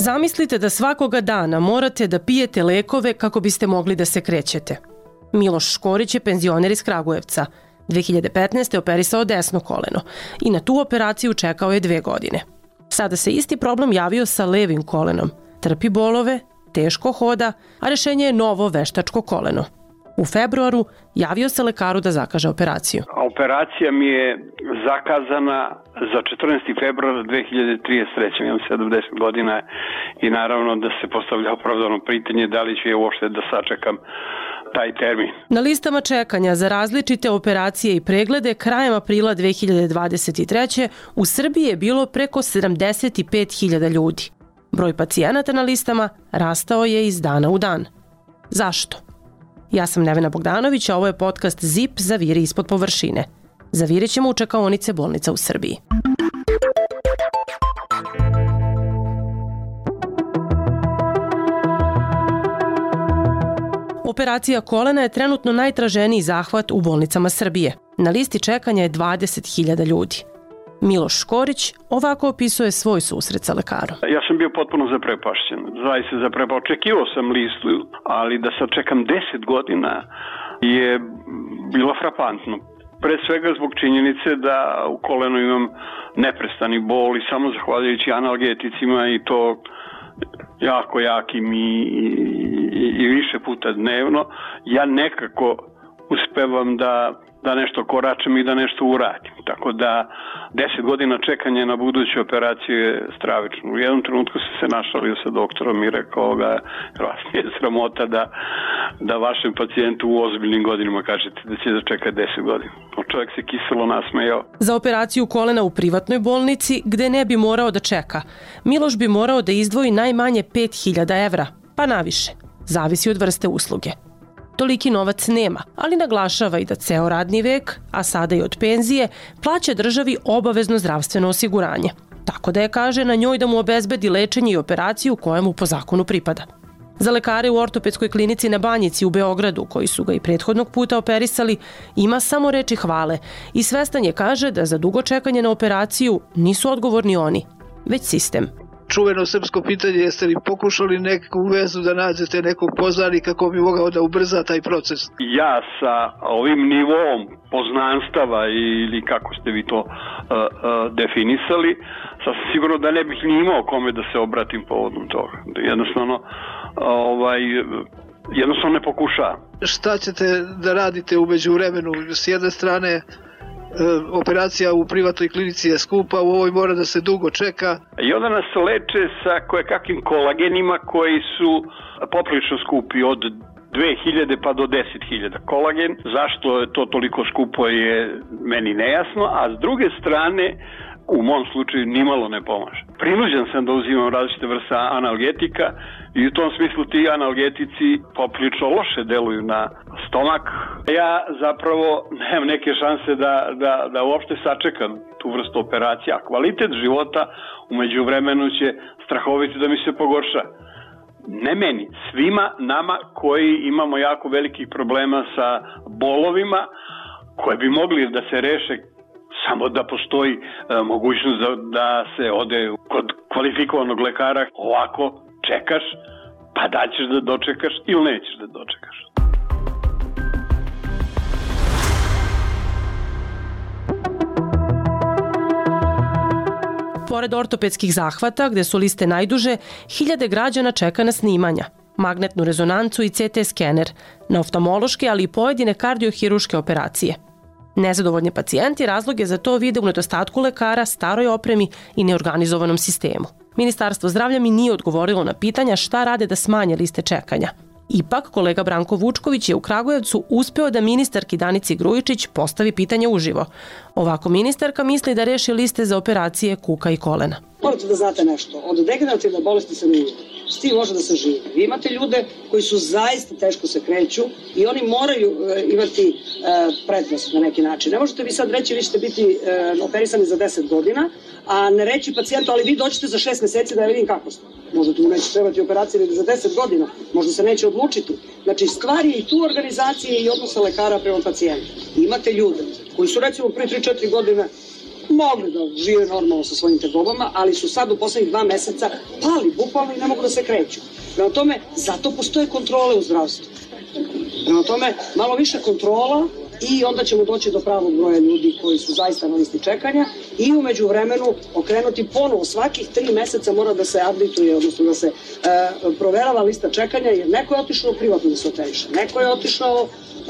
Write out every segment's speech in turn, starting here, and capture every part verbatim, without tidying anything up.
Zamislite da svakoga dana morate da pijete lekove kako biste mogli da se krećete. Miloš Škorić je penzioner iz Kragujevca. dve hiljade petnaeste. operisao desno koleno i na tu operaciju čekao je dve godine. Sada se isti problem javio sa levim kolenom. Trpi bolove, teško hoda, a rešenje je novo veštačko koleno. U februaru javio se lekaru da zakaže operaciju. Operacija mi je zakazana za četrnaesti februar dve hiljade trideset treće. Imam sedamdeset godina i naravno da se postavlja opravdano pitanje da li ću je uopšte da sačekam taj termin. Na listama čekanja za različite operacije i preglede krajem aprila dve hiljade dvadeset treće. u Srbiji je bilo preko sedamdeset pet hiljada ljudi. Broj pacijenata na listama rastao je iz dana u dan. Zašto? Ja sam Nevena Bogdanović, a ovo je podcast Zip Zaviri ispod površine. Zavirit ćemo u čekaonice bolnica u Srbiji. Operacija kolena je trenutno najtraženiji zahvat u bolnicama Srbije. Na listi čekanja je dvadeset hiljada ljudi. Miloš Škorić ovako opisuje svoj susret sa lekarom. Ja sam bio potpuno zaprepašćen. Zaista zaprepa. Očekivao sam listu, ali da sad čekam deset godina je bilo frapantno. Pre svega zbog činjenice da u kolenu imam neprestani bol i samo zahvaljujući analgeticima i to jako jakim i, i, i više puta dnevno, ja nekako uspevam da da nešto koračem i da nešto uradim. Tako da deset godina čekanja na buduću operaciju je stravično. U jednom trenutku sam se našalio sa doktorom i rekao ga, vas nije sramota da, da vašem pacijentu u ozbiljnim godinama kažete da će da čeka deset godina. Čovjek se kiselo nasmejao. Za operaciju kolena u privatnoj bolnici, gde ne bi morao da čeka, Miloš bi morao da izdvoji najmanje pet hiljada evra, pa naviše. Zavisi od vrste usluge. Toliki novac nema, ali naglašava i da ceo radni vek, a sada i od penzije, plaća državi obavezno zdravstveno osiguranje. Tako da je, kaže, na njoj da mu obezbedi lečenje i operaciju koja mu po zakonu pripada. Za lekare u ortopedskoj klinici na Banjici u Beogradu, koji su ga i prethodnog puta operisali, ima samo reči hvale i svestan je, kaže, da za dugo čekanje na operaciju nisu odgovorni oni, već sistem. Čuveno srpsko pitanje, jeste li pokušali neku vezu da nađete nekog poznanika kako bi mogao da ubrza taj proces? Ja sa ovim nivom poznanstava ili kako ste vi to uh, uh, definisali, sasvim sigurno da ne bih ni imao kome da se obratim povodom toga. Jednostavno, ovaj, jednostavno ne pokušavam. Šta ćete da radite u međuvremenu? S jedne strane, operacija u privatnoj klinici je skupa, u ovoj mora da se dugo čeka. I onda nas leče sa kojekakvim kolagenima koji su poprilično skupi, od dve hiljade pa do deset hiljada. Kolagen, zašto je to toliko skupo je meni nejasno, a s druge strane u mom slučaju nimalo ne pomaže. Prinuđen sam da uzimam različite vrste analgetika i u tom smislu ti analgetici poprilično loše deluju na stomak. Ja zapravo nemam neke šanse da, da, da uopšte sačekam tu vrstu operacije, a kvalitet života umeđu vremenu će strahovito da mi se pogorša. Ne meni, svima nama koji imamo jako velikih problema sa bolovima koje bi mogli da se reše samo da postoji e, mogućnost da, da se ode kod kvalifikovanog lekara. Ovako čekaš, pa da ćeš da dočekaš ili nećeš da dočekaš. Pored ortopedskih zahvata, gde su liste najduže, hiljade građana čeka na snimanja, magnetnu rezonancu i ce te skener, na oftalmološke, ali i pojedine kardiohiruške operacije. Nezadovoljni pacijenti razlog je za to vide u nedostatku lekara, staroj opremi i neorganizovanom sistemu. Ministarstvo zdravlja mi nije odgovorilo na pitanja šta rade da smanje liste čekanja. Ipak, kolega Branko Vučković je u Kragujevcu uspeo da ministarki Danici Grujičić postavi pitanje uživo. Ovako ministarka misli da reši liste za operacije kuka i kolena. Morate da znate nešto, od degenerativne bolesti se ne ide. S tim može da se živi. Vi imate ljude koji su zaista teško se kreću i oni moraju e, imati e, prednost na neki način. Ne možete vi sad reći vi ćete biti e, operisani za deset godina, a ne reći pacijentu, ali vi dođete za šest meseci da ja vidim kako ste. Možda tu mu neće trebati operacija ili za deset godina, možda se neće odlučiti. Znači, stvar je i tu organizacije i odnosa lekara prema pacijentu. Imate ljude koji su recimo pre tri četiri godine mogli da žive normalno sa svojim tegobama, ali su sad u poslednjih dva meseca pali bukvalno i ne mogu da se kreću. Prema tome, zato postoje kontrole u zdravstvu. Prema tome, malo više kontrola i onda ćemo doći do pravog broja ljudi koji su zaista na listi čekanja i umeđu vremenu okrenuti ponovo. Svakih tri meseca mora da se updateuje, odnosno da se e, proverava lista čekanja, jer neko je otišao privatno da se operiše, neko je otišao, e,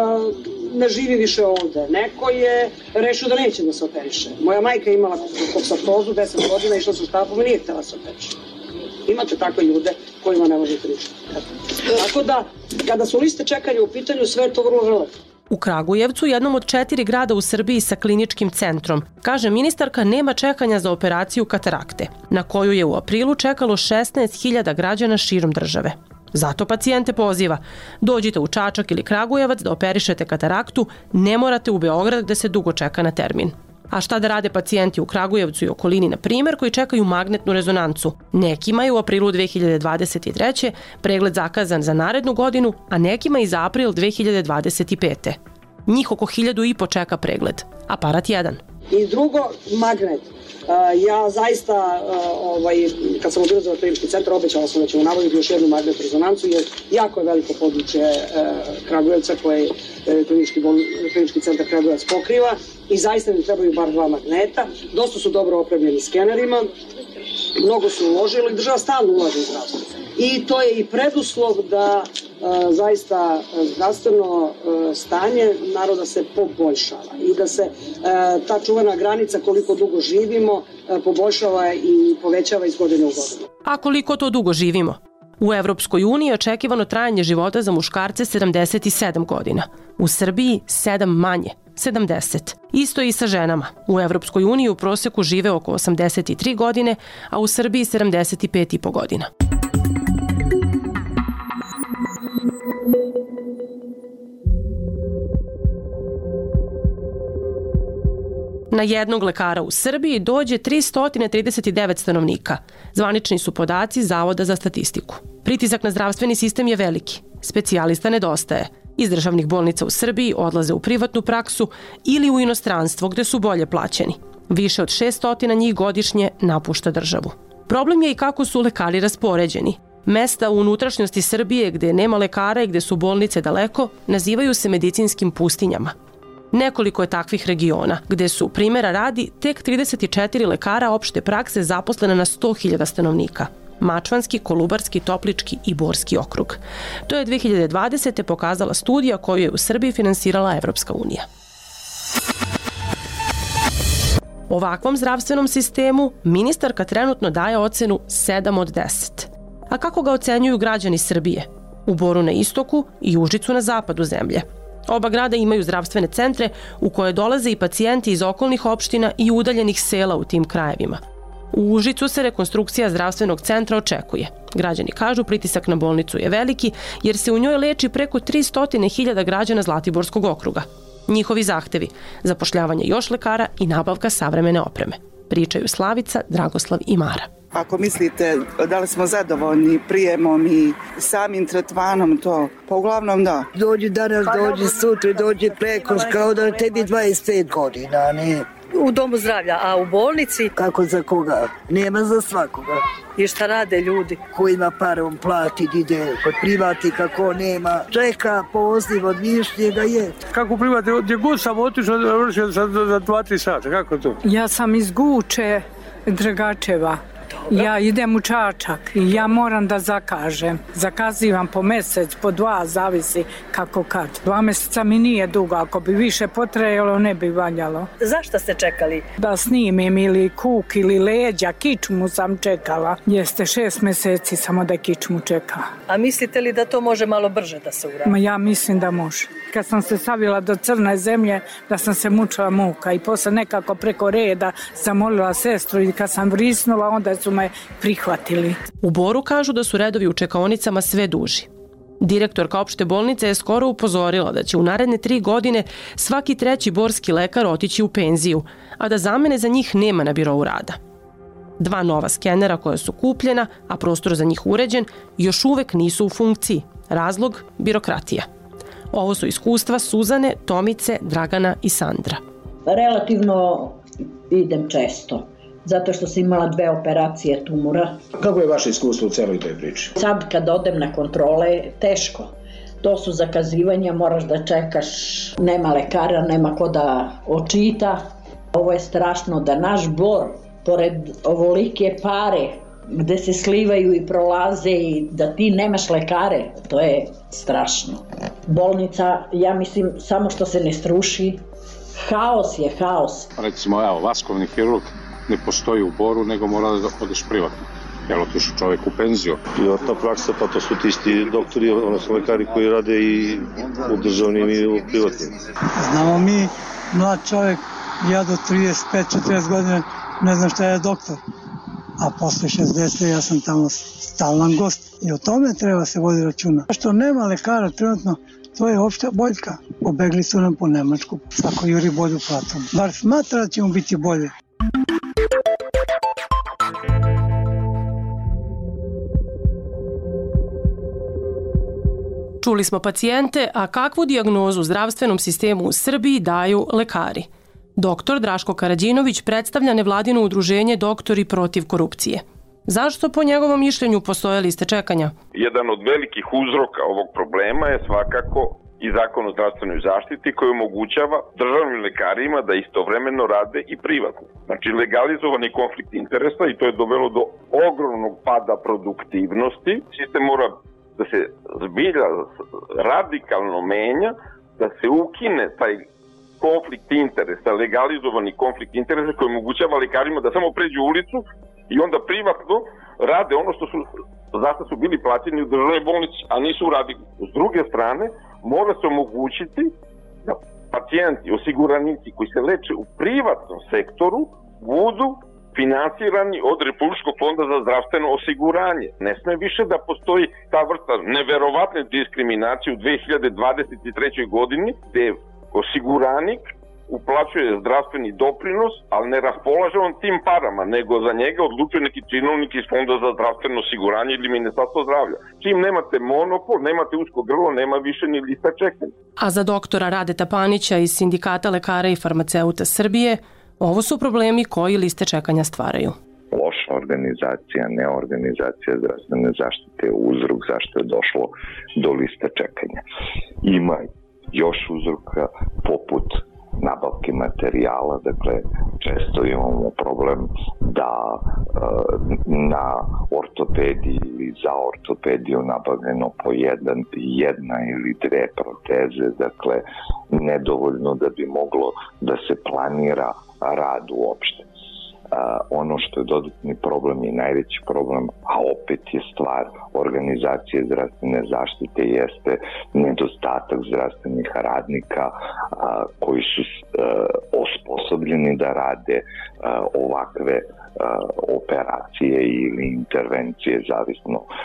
ne živi više ovde, neko je rešio da neće da se operiše. Moja majka je imala koksartozu, deset godina, išla sa štapom i nije htela se operiše. Imate takve ljude kojima ne možete ništa. Tako da, kada su liste čekanja u pitanju, sve je to vrlo relativno. U Kragujevcu, jednom od četiri grada u Srbiji sa kliničkim centrom, kaže ministarka, nema čekanja za operaciju katarakte, na koju je u aprilu čekalo šesnaest hiljada građana širom države. Zato pacijente poziva, dođite u Čačak ili Kragujevac da operišete kataraktu, ne morate u Beograd gde se dugo čeka na termin. A šta da rade pacijenti u Kragujevcu i okolini, na primer, koji čekaju magnetnu rezonancu? Nekima je u aprilu dve hiljade dvadeset treće pregled zakazan za narednu godinu, a nekima i za april dve hiljade dvadeset pete. Njih oko hiljadu i po čeka pregled. Aparat jedan. I drugo, magnet. Ja zaista, ovaj, kad sam odlazila klinički centar, obećala sam da ćemo navoditi još jednu magnetnu rezonancu, jer jako je veliko područje Kragujevca koje klinički, klinički centar Kragujevac pokriva i zaista mi trebaju bar dva magneta. Dosta su dobro opremljeni skenerima, mnogo su uložili, država stalno ulaže u zdravstvo. I to je i preduslov da a, zaista zdravstveno a, stanje naroda se poboljšava i da se a, ta čuvena granica koliko dugo živimo a, poboljšava i povećava iz godine u godinu. A koliko to dugo živimo? U Evropskoj uniji je očekivano trajanje života za muškarce sedamdeset sedam godina. U Srbiji sedam manje, sedamdeset. Isto i sa ženama. U Evropskoj uniji u proseku žive oko osamdeset tri godine, a u Srbiji sedamdeset pet i po godina. Na jednog lekara u Srbiji dođe tristo trideset devet stanovnika. Zvanični su podaci Zavoda za statistiku. Pritisak na zdravstveni sistem je veliki. Specijalista nedostaje. Iz državnih bolnica u Srbiji odlaze u privatnu praksu ili u inostranstvo gde su bolje plaćeni. Više od šesto njih godišnje napušta državu. Problem je i kako su lekari raspoređeni. Mesta u unutrašnjosti Srbije gde nema lekara i gde su bolnice daleko nazivaju se medicinskim pustinjama. Nekoliko je takvih regiona, gde su, primjera radi, tek trideset četiri lekara opšte prakse zaposlene na sto hiljada stanovnika. Mačvanski, Kolubarski, Toplički i Borski okrug. To je dve hiljade dvadesete pokazala studija koju je u Srbiji finansirala Evropska unija. Ovakvom zdravstvenom sistemu ministarka trenutno daje ocenu sedam od deset. A kako ga ocenjuju građani Srbije? U Boru na istoku i Užicu na zapadu zemlje. Oba grada imaju zdravstvene centre u koje dolaze i pacijenti iz okolnih opština i udaljenih sela u tim krajevima. U Užicu se rekonstrukcija zdravstvenog centra očekuje. Građani kažu pritisak na bolnicu je veliki jer se u njoj leči preko tristo hiljada građana Zlatiborskog okruga. Njihovi zahtevi, zapošljavanje još lekara i nabavka savremene opreme. Pričaju Slavica, Dragoslav i Mara. Ako mislite da li smo zadovoljni prijemom i samim tretmanom, to pa uglavnom da. Dođi danas, dođi sutra, dođi preko, kao da tebi dvadeset pet godina, ne? U domu zdravlja, a u bolnici? Kako za koga? Nema za svakoga. I šta rade ljudi? Ko ima pare, on plati, ide kod privatnika, ko nema. Čeka poziv od višnjega je. Kako privati, gdje god sam otišao, vršio sam za dva tri sata, kako to? Ja sam iz Guče, Dragačeva. Ja idem u Čačak i ja moram da zakažem. Zakazivam po mesec, po dva, zavisi kako kad. Dva meseca mi nije dugo, ako bi više potrajalo ne bi valjalo. Zašto ste čekali? Da snimim ili kuk ili leđa, kičmu sam čekala. Jeste šest meseci samo da kičmu čeka. A mislite li da to može malo brže da se uradi? Ma ja mislim da može. Kad sam se savila do crne zemlje, da sam se mučila muka i posle nekako preko reda zamolila sestru i kad sam vrisnula, onda su me prihvatili. U Boru kažu da su redovi u čekaonicama sve duži. Direktorka opšte bolnice je skoro upozorila da će u naredne tri godine svaki treći borski lekar otići u penziju, a da zamene za njih nema na birou rada. Dva nova skenera koja su kupljena, a prostor za njih uređen, još uvek nisu u funkciji. Razlog? Birokratija. Ovo su iskustva Suzane, Tomice, Dragana i Sandra. Relativno idem često, zato što sam imala dve operacije tumora. Kako je vaše iskustvo u celoj toj priči? Sad kad odem na kontrole, teško. To su zakazivanja, moraš da čekaš, nema lekara, nema ko da očita. Ovo je strašno da naš Bor, pored ovolike pare, gde se slivaju i prolaze i da ti nemaš lekare, to je strašno. Bolnica, ja mislim, samo što se ne struši, haos je haos. Recimo, evo, vaskovni hirurg ne postoji u Boru, nego mora da odeš privatno. Jel, otišu čovjek u penziju. Privatna praksa, pa to su ti isti doktori, odnosno lekari koji rade i u državnim i u privatnim. Znamo mi, mlad čovjek, ja do trideset pet četrdeset godine ne znam šta je doktor. A posle šezdeset ja sam tamo stalan gost. I o tome treba se vodi računa. Što nema lekara trenutno, to je opšta boljka. Pobegli su nam po Nemačku. Svako juri bolju platu. Bar smatra da ćemo biti bolje. Čuli smo pacijente, a kakvu dijagnozu zdravstvenom sistemu u Srbiji daju lekari? Doktor Draško Karađinović predstavlja nevladino udruženje Doktori protiv korupcije. Zašto po njegovom mišljenju postoje liste čekanja? Jedan od velikih uzroka ovog problema je svakako i Zakon o zdravstvenoj zaštiti koji omogućava državnim lekarima da istovremeno rade i privatno. Znači legalizovani konflikt interesa i to je dovelo do ogromnog pada produktivnosti. Sistem mora da se zbilja radikalno menja, da se ukine taj konflikt interesa, legalizovani konflikt interesa koji omogućava lekarima da samo pređu ulicu i onda privatno rade ono što su, zašto su bili plaćeni u državnoj bolnici, a nisu uradili. S druge strane, mora se omogućiti da pacijenti, osiguranici koji se leče u privatnom sektoru budu finansirani od Republičkog fonda za zdravstveno osiguranje. Ne sme više da postoji ta vrsta neverovatne diskriminacije u dve hiljade dvadeset trećoj godini gde osiguranik uplaćuje zdravstveni doprinos, ali ne raspolaže on tim parama, nego za njega odlučuje neki činovnik iz Fonda za zdravstveno osiguranje ili Ministarstvo zdravlja. Čim nemate monopol, nemate usko grlo, nema više ni lista čekanja. A za doktora Radeta Panića iz Sindikata lekara i farmaceuta Srbije, ovo su problemi koji liste čekanja stvaraju. Loša organizacija, neorganizacija zdravstvene zaštite je uzrok zašto je došlo do liste čekanja. Ima još uzroka poput nabavke materijala, dakle često imamo problem da e, na ortopediji ili za ortopediju nabavljeno po jedan, jedna ili dve proteze, dakle nedovoljno da bi moglo da se planira rad uopšte. Uh, ono što je dodatni problem i najveći problem, a opet je stvar organizacije zdravstvene zaštite, jeste nedostatak zdravstvenih radnika uh, koji su uh, osposobljeni da rade uh, ovakve uh, operacije ili intervencije, zavisno uh,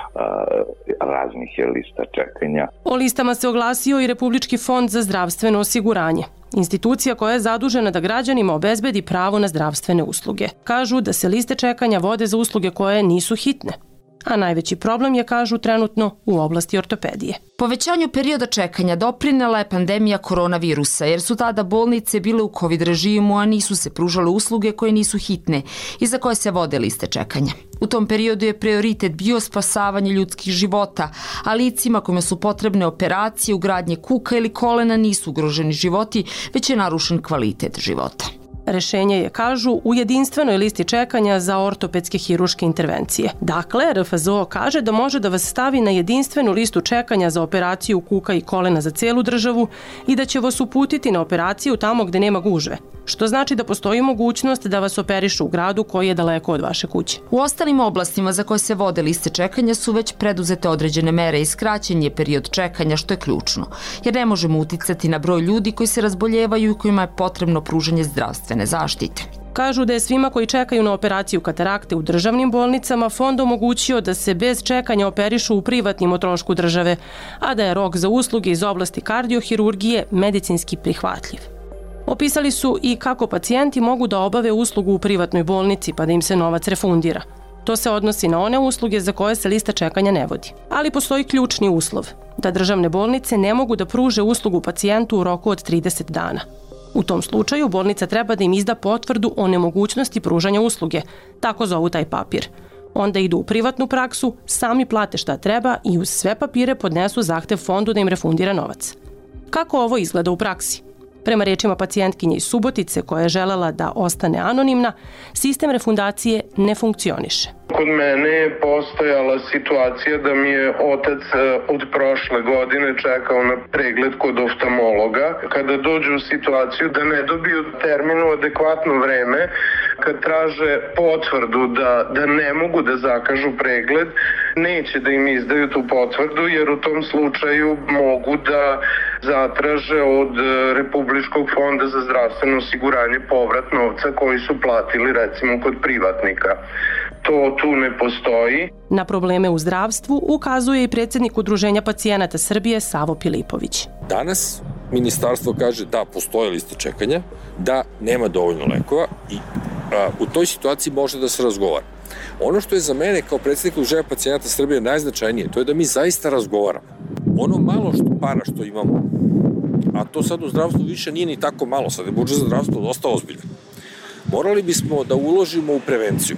raznih je lista čekanja. O listama se oglasio i Republički fond za zdravstveno osiguranje. Institucija koja je zadužena da građanima obezbedi pravo na zdravstvene usluge. Kažu da se liste čekanja vode za usluge koje nisu hitne. A najveći problem je, kažu, trenutno u oblasti ortopedije. Povećanju perioda čekanja doprinela je pandemija koronavirusa, jer su tada bolnice bile u COVID režimu, a nisu se pružale usluge koje nisu hitne i za koje se vode liste čekanja. U tom periodu je prioritet bio spasavanje ljudskih života, a licima kojima su potrebne operacije, ugradnje kuka ili kolena nisu ugroženi životi, već je narušen kvalitet života. Rešenje je, kažu, u jedinstvenoj listi čekanja za ortopedske hiruške intervencije. Dakle, R F Z O kaže da može da vas stavi na jedinstvenu listu čekanja za operaciju kuka i kolena za celu državu i da će vas uputiti na operaciju tamo gde nema gužve. Što znači da postoji mogućnost da vas operišu u gradu koji je daleko od vaše kuće. U ostalim oblastima za koje se vode liste čekanja su već preduzete određene mere i skraćen je period čekanja, što je ključno, jer ne možemo uticati na broj ljudi koji se razboljevaju i kojima je potrebno pružanje zdravstvene zaštite. Kažu da je svima koji čekaju na operaciju katarakte u državnim bolnicama fond omogućio da se bez čekanja operišu u privatnim o trošku države, a da je rok za usluge iz oblasti kardiohirurgije medicinski prihvatljiv. Opisali su i kako pacijenti mogu da obave uslugu u privatnoj bolnici pa da im se novac refundira. To se odnosi na one usluge za koje se lista čekanja ne vodi. Ali postoji ključni uslov, da državne bolnice ne mogu da pruže uslugu pacijentu u roku od trideset dana. U tom slučaju bolnica treba da im izda potvrdu o nemogućnosti pružanja usluge, tako zovu taj papir. Onda idu u privatnu praksu, sami plate šta treba i uz sve papire podnesu zahtev fondu da im refundira novac. Kako ovo izgleda u praksi? Prema rečima pacijentkinje iz Subotice koja je želela da ostane anonimna, sistem refundacije ne funkcioniše. Kod mene je postojala situacija da mi je otac od prošle godine čekao na pregled kod oftalmologa. Kada dođu u situaciju da ne dobiju terminu adekvatno vreme, kad traže potvrdu da, da ne mogu da zakažu pregled, neće da im izdaju tu potvrdu jer u tom slučaju mogu da zatraže od Republičkog fonda za zdravstveno osiguranje povrat novca koji su platili recimo kod privatnika. To tu ne postoji. Na probleme u zdravstvu ukazuje i predsjednik Udruženja pacijenata Srbije Savo Pilipović. Danas ministarstvo kaže da postoje liste čekanja, da nema dovoljno lekova i a, u toj situaciji može da se razgovara. Ono što je za mene kao predsjednik Udruženja pacijenata Srbije najznačajnije, to je da mi zaista razgovaramo. Ono malo što para što imamo, a to sad u zdravstvu više nije ni tako malo, sad je budžet za zdravstvo dosta ozbiljan. Morali bismo da uložimo u prevenciju.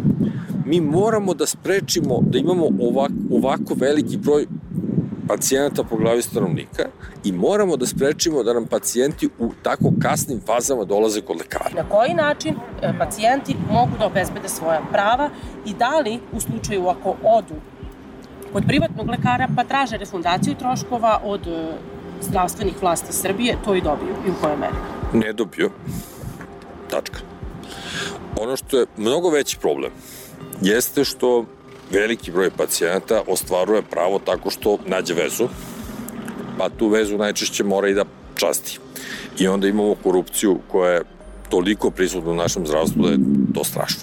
Mi moramo da sprečimo da imamo ovak, ovako veliki broj pacijenata po glavi stanovnika i moramo da sprečimo da nam pacijenti u tako kasnim fazama dolaze kod lekara. Na koji način pacijenti mogu da obezbede svoja prava i da li u slučaju ako odu kod privatnog lekara pa traže refundaciju troškova od zdravstvenih vlasti Srbije, to i dobiju i u kojoj meri? Ne dobiju. Tačka. Ono što je mnogo veći problem jeste što veliki broj pacijenata ostvaruje pravo tako što nađe vezu, pa tu vezu najčešće mora i da časti. I onda imamo korupciju koja je toliko prisutna u našem zdravstvu da je to strašno.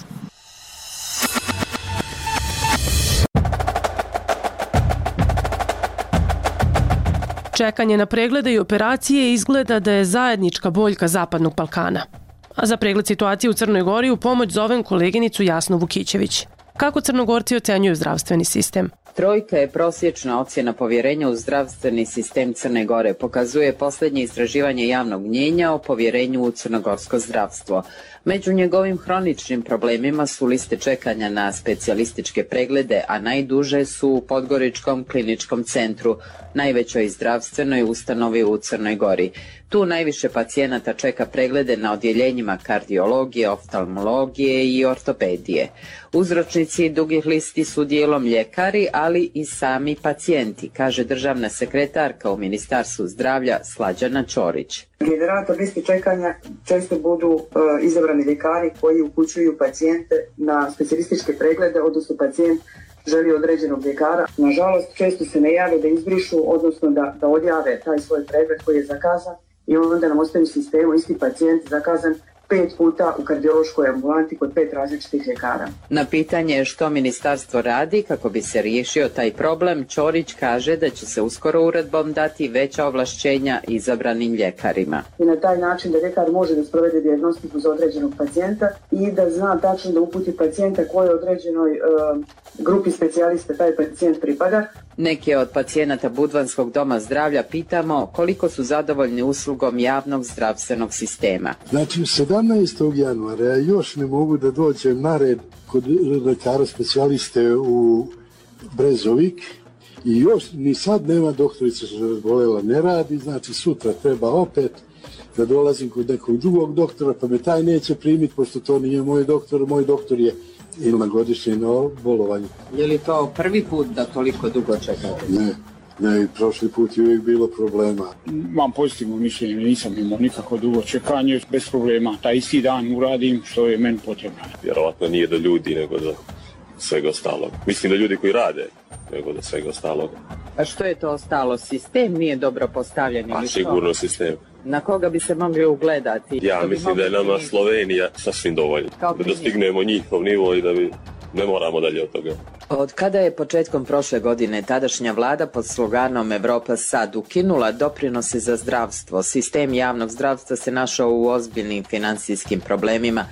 Čekanje na preglede i operacije izgleda da je zajednička boljka Zapadnog Balkana. A za pregled situacije u Crnoj Gori u pomoć zovem koleginicu Jasnu Vukićević. Kako Crnogorci ocenjuju zdravstveni sistem? Trojka je prosječna ocjena povjerenja u zdravstveni sistem Crne Gore, pokazuje posljednje istraživanje javnog mnjenja o povjerenju u crnogorsko zdravstvo. Među njegovim hroničnim problemima su liste čekanja na specijalističke preglede, a najduže su u Podgoričkom kliničkom centru, najvećoj zdravstvenoj ustanovi u Crnoj Gori. Tu najviše pacijenata čeka preglede na odjeljenjima kardiologije, oftalmologije i ortopedije. Uzročnici dugih listi su dijelom ljekari, ali i sami pacijenti, kaže državna sekretarka u Ministarstvu zdravlja Slađana Ćorić. Generator listi čekanja često budu uh, izabrani ljekari koji upućuju pacijente na specijalističke preglede, odnosno pacijent želi određenog ljekara. Nažalost, često se ne jave da izbrišu, odnosno da, da odjave taj svoj pregled koji je zakazan i onda nam ostaje u sistemu isti pacijent zakazan pet puta u kardiološkoj ambulanti kod pet različitih ljekara. Na pitanje što ministarstvo radi kako bi se riješio taj problem, Ćorić kaže da će se uskoro uredbom dati veća ovlašćenja izabranim ljekarima. I na taj način da ljekar može da sprovede dijagnostiku za određenog pacijenta i da zna tačno da uputi pacijenta kojoj određenoj uh, grupi specijalista taj pacijent pripada. Neke od pacijenata Budvanskog doma zdravlja pitamo koliko su zadovoljni uslugom javnog zdravstvenog sistema. Znači, sedamnaestog januara ja još ne mogu da dođem na red kod lekara specijaliste u Brezovik i još ni sad nema doktorica što se razbolela, ne radi, znači sutra treba opet da dolazim kod nekog drugog doktora, pa me taj neće primiti, pošto to nije moj doktor, moj doktor je ili na godišnje bolovanju. Je li to prvi put da toliko dugo čekate? Ne, ne, prošli put je uvijek bilo problema. Imam pozitivno mišljenje, nisam imao nikako dugo čekanje, bez problema. Taj isti dan uradim što je meni potrebno. Vjerovatno nije do ljudi, nego do svega ostalog. Mislim da ljudi koji rade, nego do svega ostalog. A što je to ostalo? Sistem nije dobro postavljen? Pa sigurno sistem. Na koga bi se mogli ugledati? Ja mislim da je nama Slovenija sasvim dovoljna. Da dostignemo njihov nivo i da bi ne moramo dalje od toga. Od kada je početkom prošle godine tadašnja vlada pod sloganom Evropa sad ukinula doprinose za zdravstvo, sistem javnog zdravstva se našao u ozbiljnim finansijskim problemima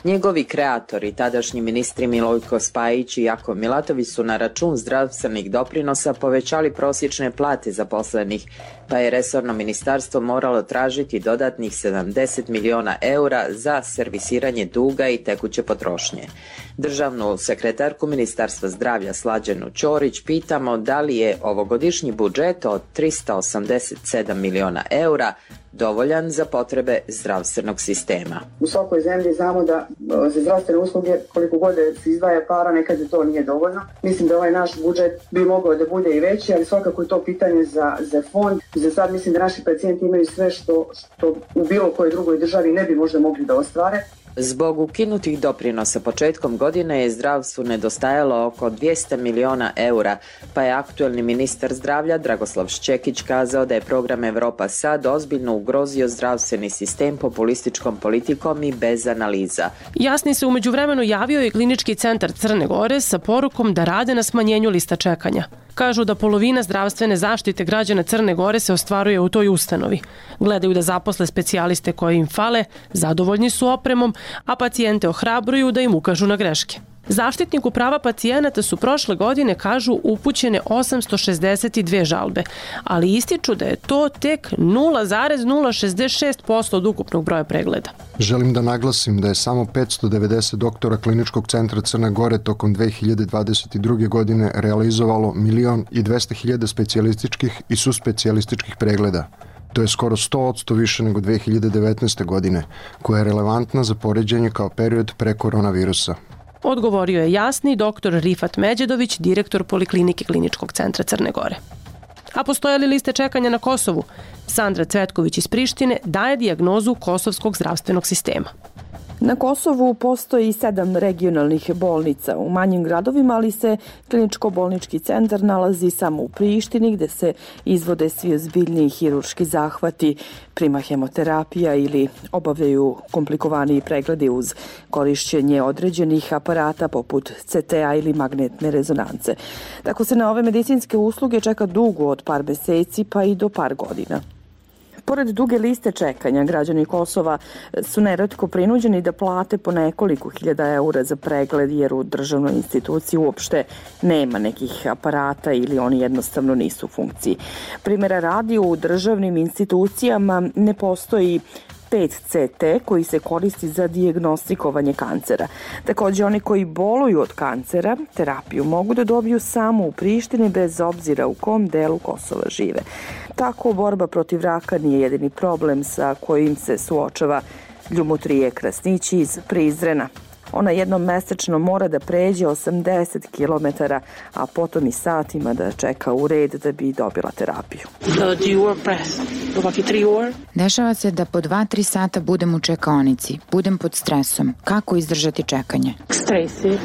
Njegovi kreatori, tadašnji ministri Milojko Spajić i Jakov Milatović, su na račun zdravstvenih doprinosa povećali prosječne plate zaposlenih, pa je resorno ministarstvo moralo tražiti dodatnih sedamdeset miliona eura za servisiranje duga i tekuće potrošnje. Državnu sekretarku Ministarstva zdravlja Slađanu Ćorić pitamo da li je ovogodišnji budžet od trista osamdeset sedam miliona eura dovoljan za potrebe zdravstvenog sistema. U svakoj zemlji znamo da za zdravstvene usluge koliko god se izdvaja para, nekad to nije dovoljno. Mislim da ovaj naš budžet bi mogao da bude i veći, ali svakako je to pitanje za, za fond. Za sad mislim da naši pacijenti imaju sve što, što u bilo kojoj drugoj državi ne bi možda mogli da ostvare. Zbog ukinutih doprinosa početkom godine je zdravstvu nedostajalo oko dvjesto miliona eura, pa je aktuelni ministar zdravlja Dragoslav Šćekić kazao da je program Evropa sad ozbiljno ugrozio zdravstveni sistem populističkom politikom i bez analiza. Jasni se umeđu vremenu javio i Klinički centar Crne Gore sa porukom da rade na smanjenju lista čekanja. Kažu da polovina zdravstvene zaštite građana Crne Gore se ostvaruje u toj ustanovi. Gledaju da zaposle specijaliste koji im fale, zadovoljni su opremom, a pacijente ohrabruju da im ukažu na greške. Zaštitniku prava pacijenata su prošle godine, kažu, upućene osamsto šezdeset dve žalbe, ali ističu da je to tek nula zarez nula šezdeset šest posto od ukupnog broja pregleda. Želim da naglasim da je samo petsto devedeset doktora Kliničkog centra Crne Gore tokom dve hiljade dvadeset druge. godine realizovalo milion i dvesta hiljada specijalističkih i suspecijalističkih pregleda. To je skoro sto posto više nego dve hiljade devetnaeste. godine, koja je relevantna za poređenje kao period pre koronavirusa. Odgovorio je jasni doktor Rifat Međedović, direktor Poliklinike Kliničkog centra Crne Gore. A postoje li liste čekanja na Kosovu? Sandra Cvetković iz Prištine daje dijagnozu kosovskog zdravstvenog sistema. Na Kosovu postoji sedam regionalnih bolnica u manjim gradovima, ali se kliničko-bolnički centar nalazi samo u Prištini, gde se izvode svi ozbiljniji hirurški zahvati, prima hemoterapija ili obavljaju komplikovaniji pregledi uz korišćenje određenih aparata poput ce te a ili magnetne rezonance. Tako se na ove medicinske usluge čeka dugo od par meseci pa i do par godina. Pored duge liste čekanja, građani Kosova su neretko prinuđeni da plate po nekoliko hiljada eura za pregled, jer u državnoj instituciji uopšte nema nekih aparata ili oni jednostavno nisu u funkciji. Primjera radi, u državnim institucijama ne postoji pet ce te koji se koristi za dijagnostikovanje kancera. Također, oni koji boluju od kancera terapiju mogu da dobiju samo u Prištini bez obzira u kom delu Kosova žive. Tako, borba protiv raka nije jedini problem sa kojim se suočava Ljumotrije Krasnići iz Prizrena. Ona jednom mesečno mora da pređe osamdeset kilometara, a potom i satima da čeka u red da bi dobila terapiju. Dešava se da po dva tri sata budem u čekaonici, budem pod stresom. Kako izdržati čekanje? Stresi.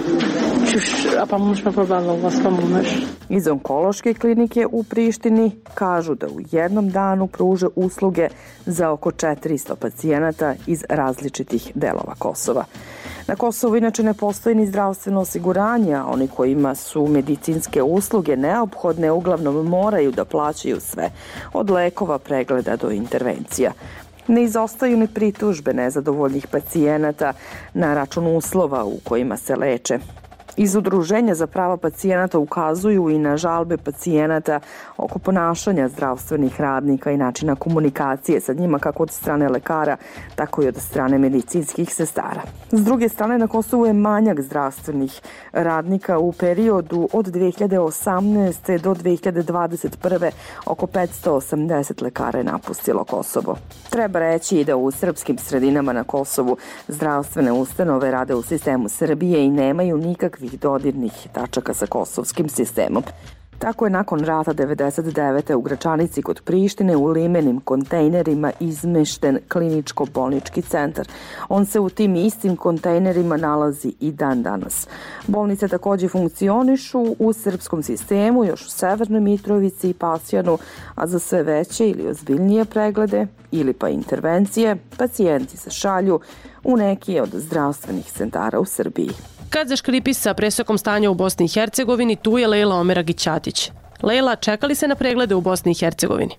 Iz onkološke klinike u Prištini kažu da u jednom danu pruže usluge za oko četiristo pacijenata iz različitih delova Kosova. Na Kosovu inače ne postoji ni zdravstveno osiguranje, a oni kojima su medicinske usluge neophodne uglavnom moraju da plaćaju sve, od lekova, pregleda do intervencija. Ne izostaju ni pritužbe nezadovoljnih pacijenata na račun uslova u kojima se leče. Iz Udruženja za prava pacijenata ukazuju i na žalbe pacijenata oko ponašanja zdravstvenih radnika i načina komunikacije sa njima kako od strane lekara, tako i od strane medicinskih sestara. S druge strane, na Kosovu je manjak zdravstvenih radnika. U periodu od dve hiljade osamnaeste. do dve hiljade dvadeset prve. oko petsto osamdeset lekara je napustilo Kosovo. Treba reći da u srpskim sredinama na Kosovu zdravstvene ustanove rade u sistemu Srbije i nemaju nikakvih dodirnih tačaka sa kosovskim sistemom. Tako je nakon rata devedeset devete. u Gračanici kod Prištine u limenim kontejnerima izmešten kliničko-bolnički centar. On se u tim istim kontejnerima nalazi i dan danas. Bolnice također funkcionišu u srpskom sistemu, još u Severnoj Mitrovici i Pasjanu, a za sve veće ili ozbiljnije preglede ili pa intervencije, pacijenti se šalju u neki od zdravstvenih centara u Srbiji. Kad zaškripi sa presokom stanja u Bosni i Hercegovini, tu je Lejla Omeragić-Ćatić. Lejla, čeka li se na preglede u Bosni i Hercegovini?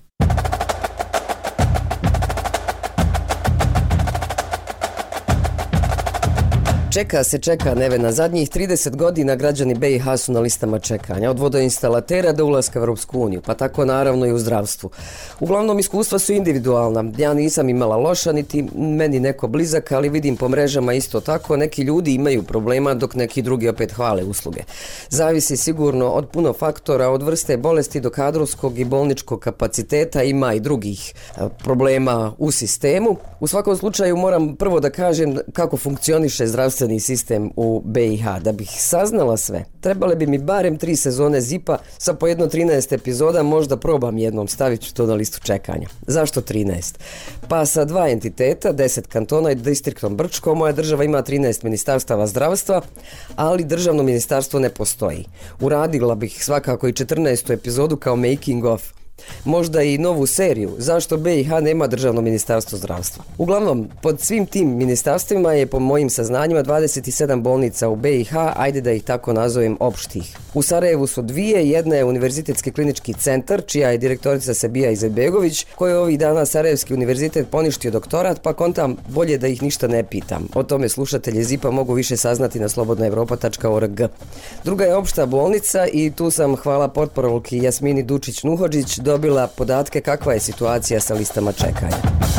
Čeka se, čeka Nevena. Zadnjih trideset godina građani B i H su na listama čekanja, od vodoinstalatera do ulaska u Europsku uniju, pa tako naravno i u zdravstvu. Uglavnom iskustva su individualna. Ja nisam imala loša, niti meni neko blizak, ali vidim po mrežama isto tako. Neki ljudi imaju problema, dok neki drugi opet hvale usluge. Zavisi sigurno od puno faktora, od vrste bolesti do kadrovskog i bolničkog kapaciteta, ima i drugih problema u sistemu. U svakom slučaju moram prvo da kažem kako funkcioniše zdravstveni sistem u B i H. Da bih saznala sve, trebale bi mi barem tri sezone zipa sa po jedno trinaest epizoda, možda probam jednom, stavit ću to na listu čekanja. Zašto trinaest? Pa sa dva entiteta, deset kantona i distriktom Brčko, moja država ima trinaest ministarstava zdravstva, ali državno ministarstvo ne postoji. Uradila bih svakako i četrnaestu epizodu kao making of. Možda i novu seriju zašto B i H nema državno ministarstvo zdravstva. Uglavnom, pod svim tim ministarstvima je po mojim saznanjima dvadeset sedam bolnica u B i H, ajde da ih tako nazovem opštih. U Sarajevu su dvije, jedna je Univerzitetski klinički centar, čija je direktorica Sebija Izetbegović, koja je ovih dana Sarajevski univerzitet poništio doktorat, pa kontam bolje da ih ništa ne pitam. O tome slušatelji Zipa mogu više saznati na slobodna evropa tačka org. Druga je opšta bolnica i tu sam, hvala portparolki Jasmini Dučić-Nuhodžić, dobila podatke kakva je situacija sa listama čekanja.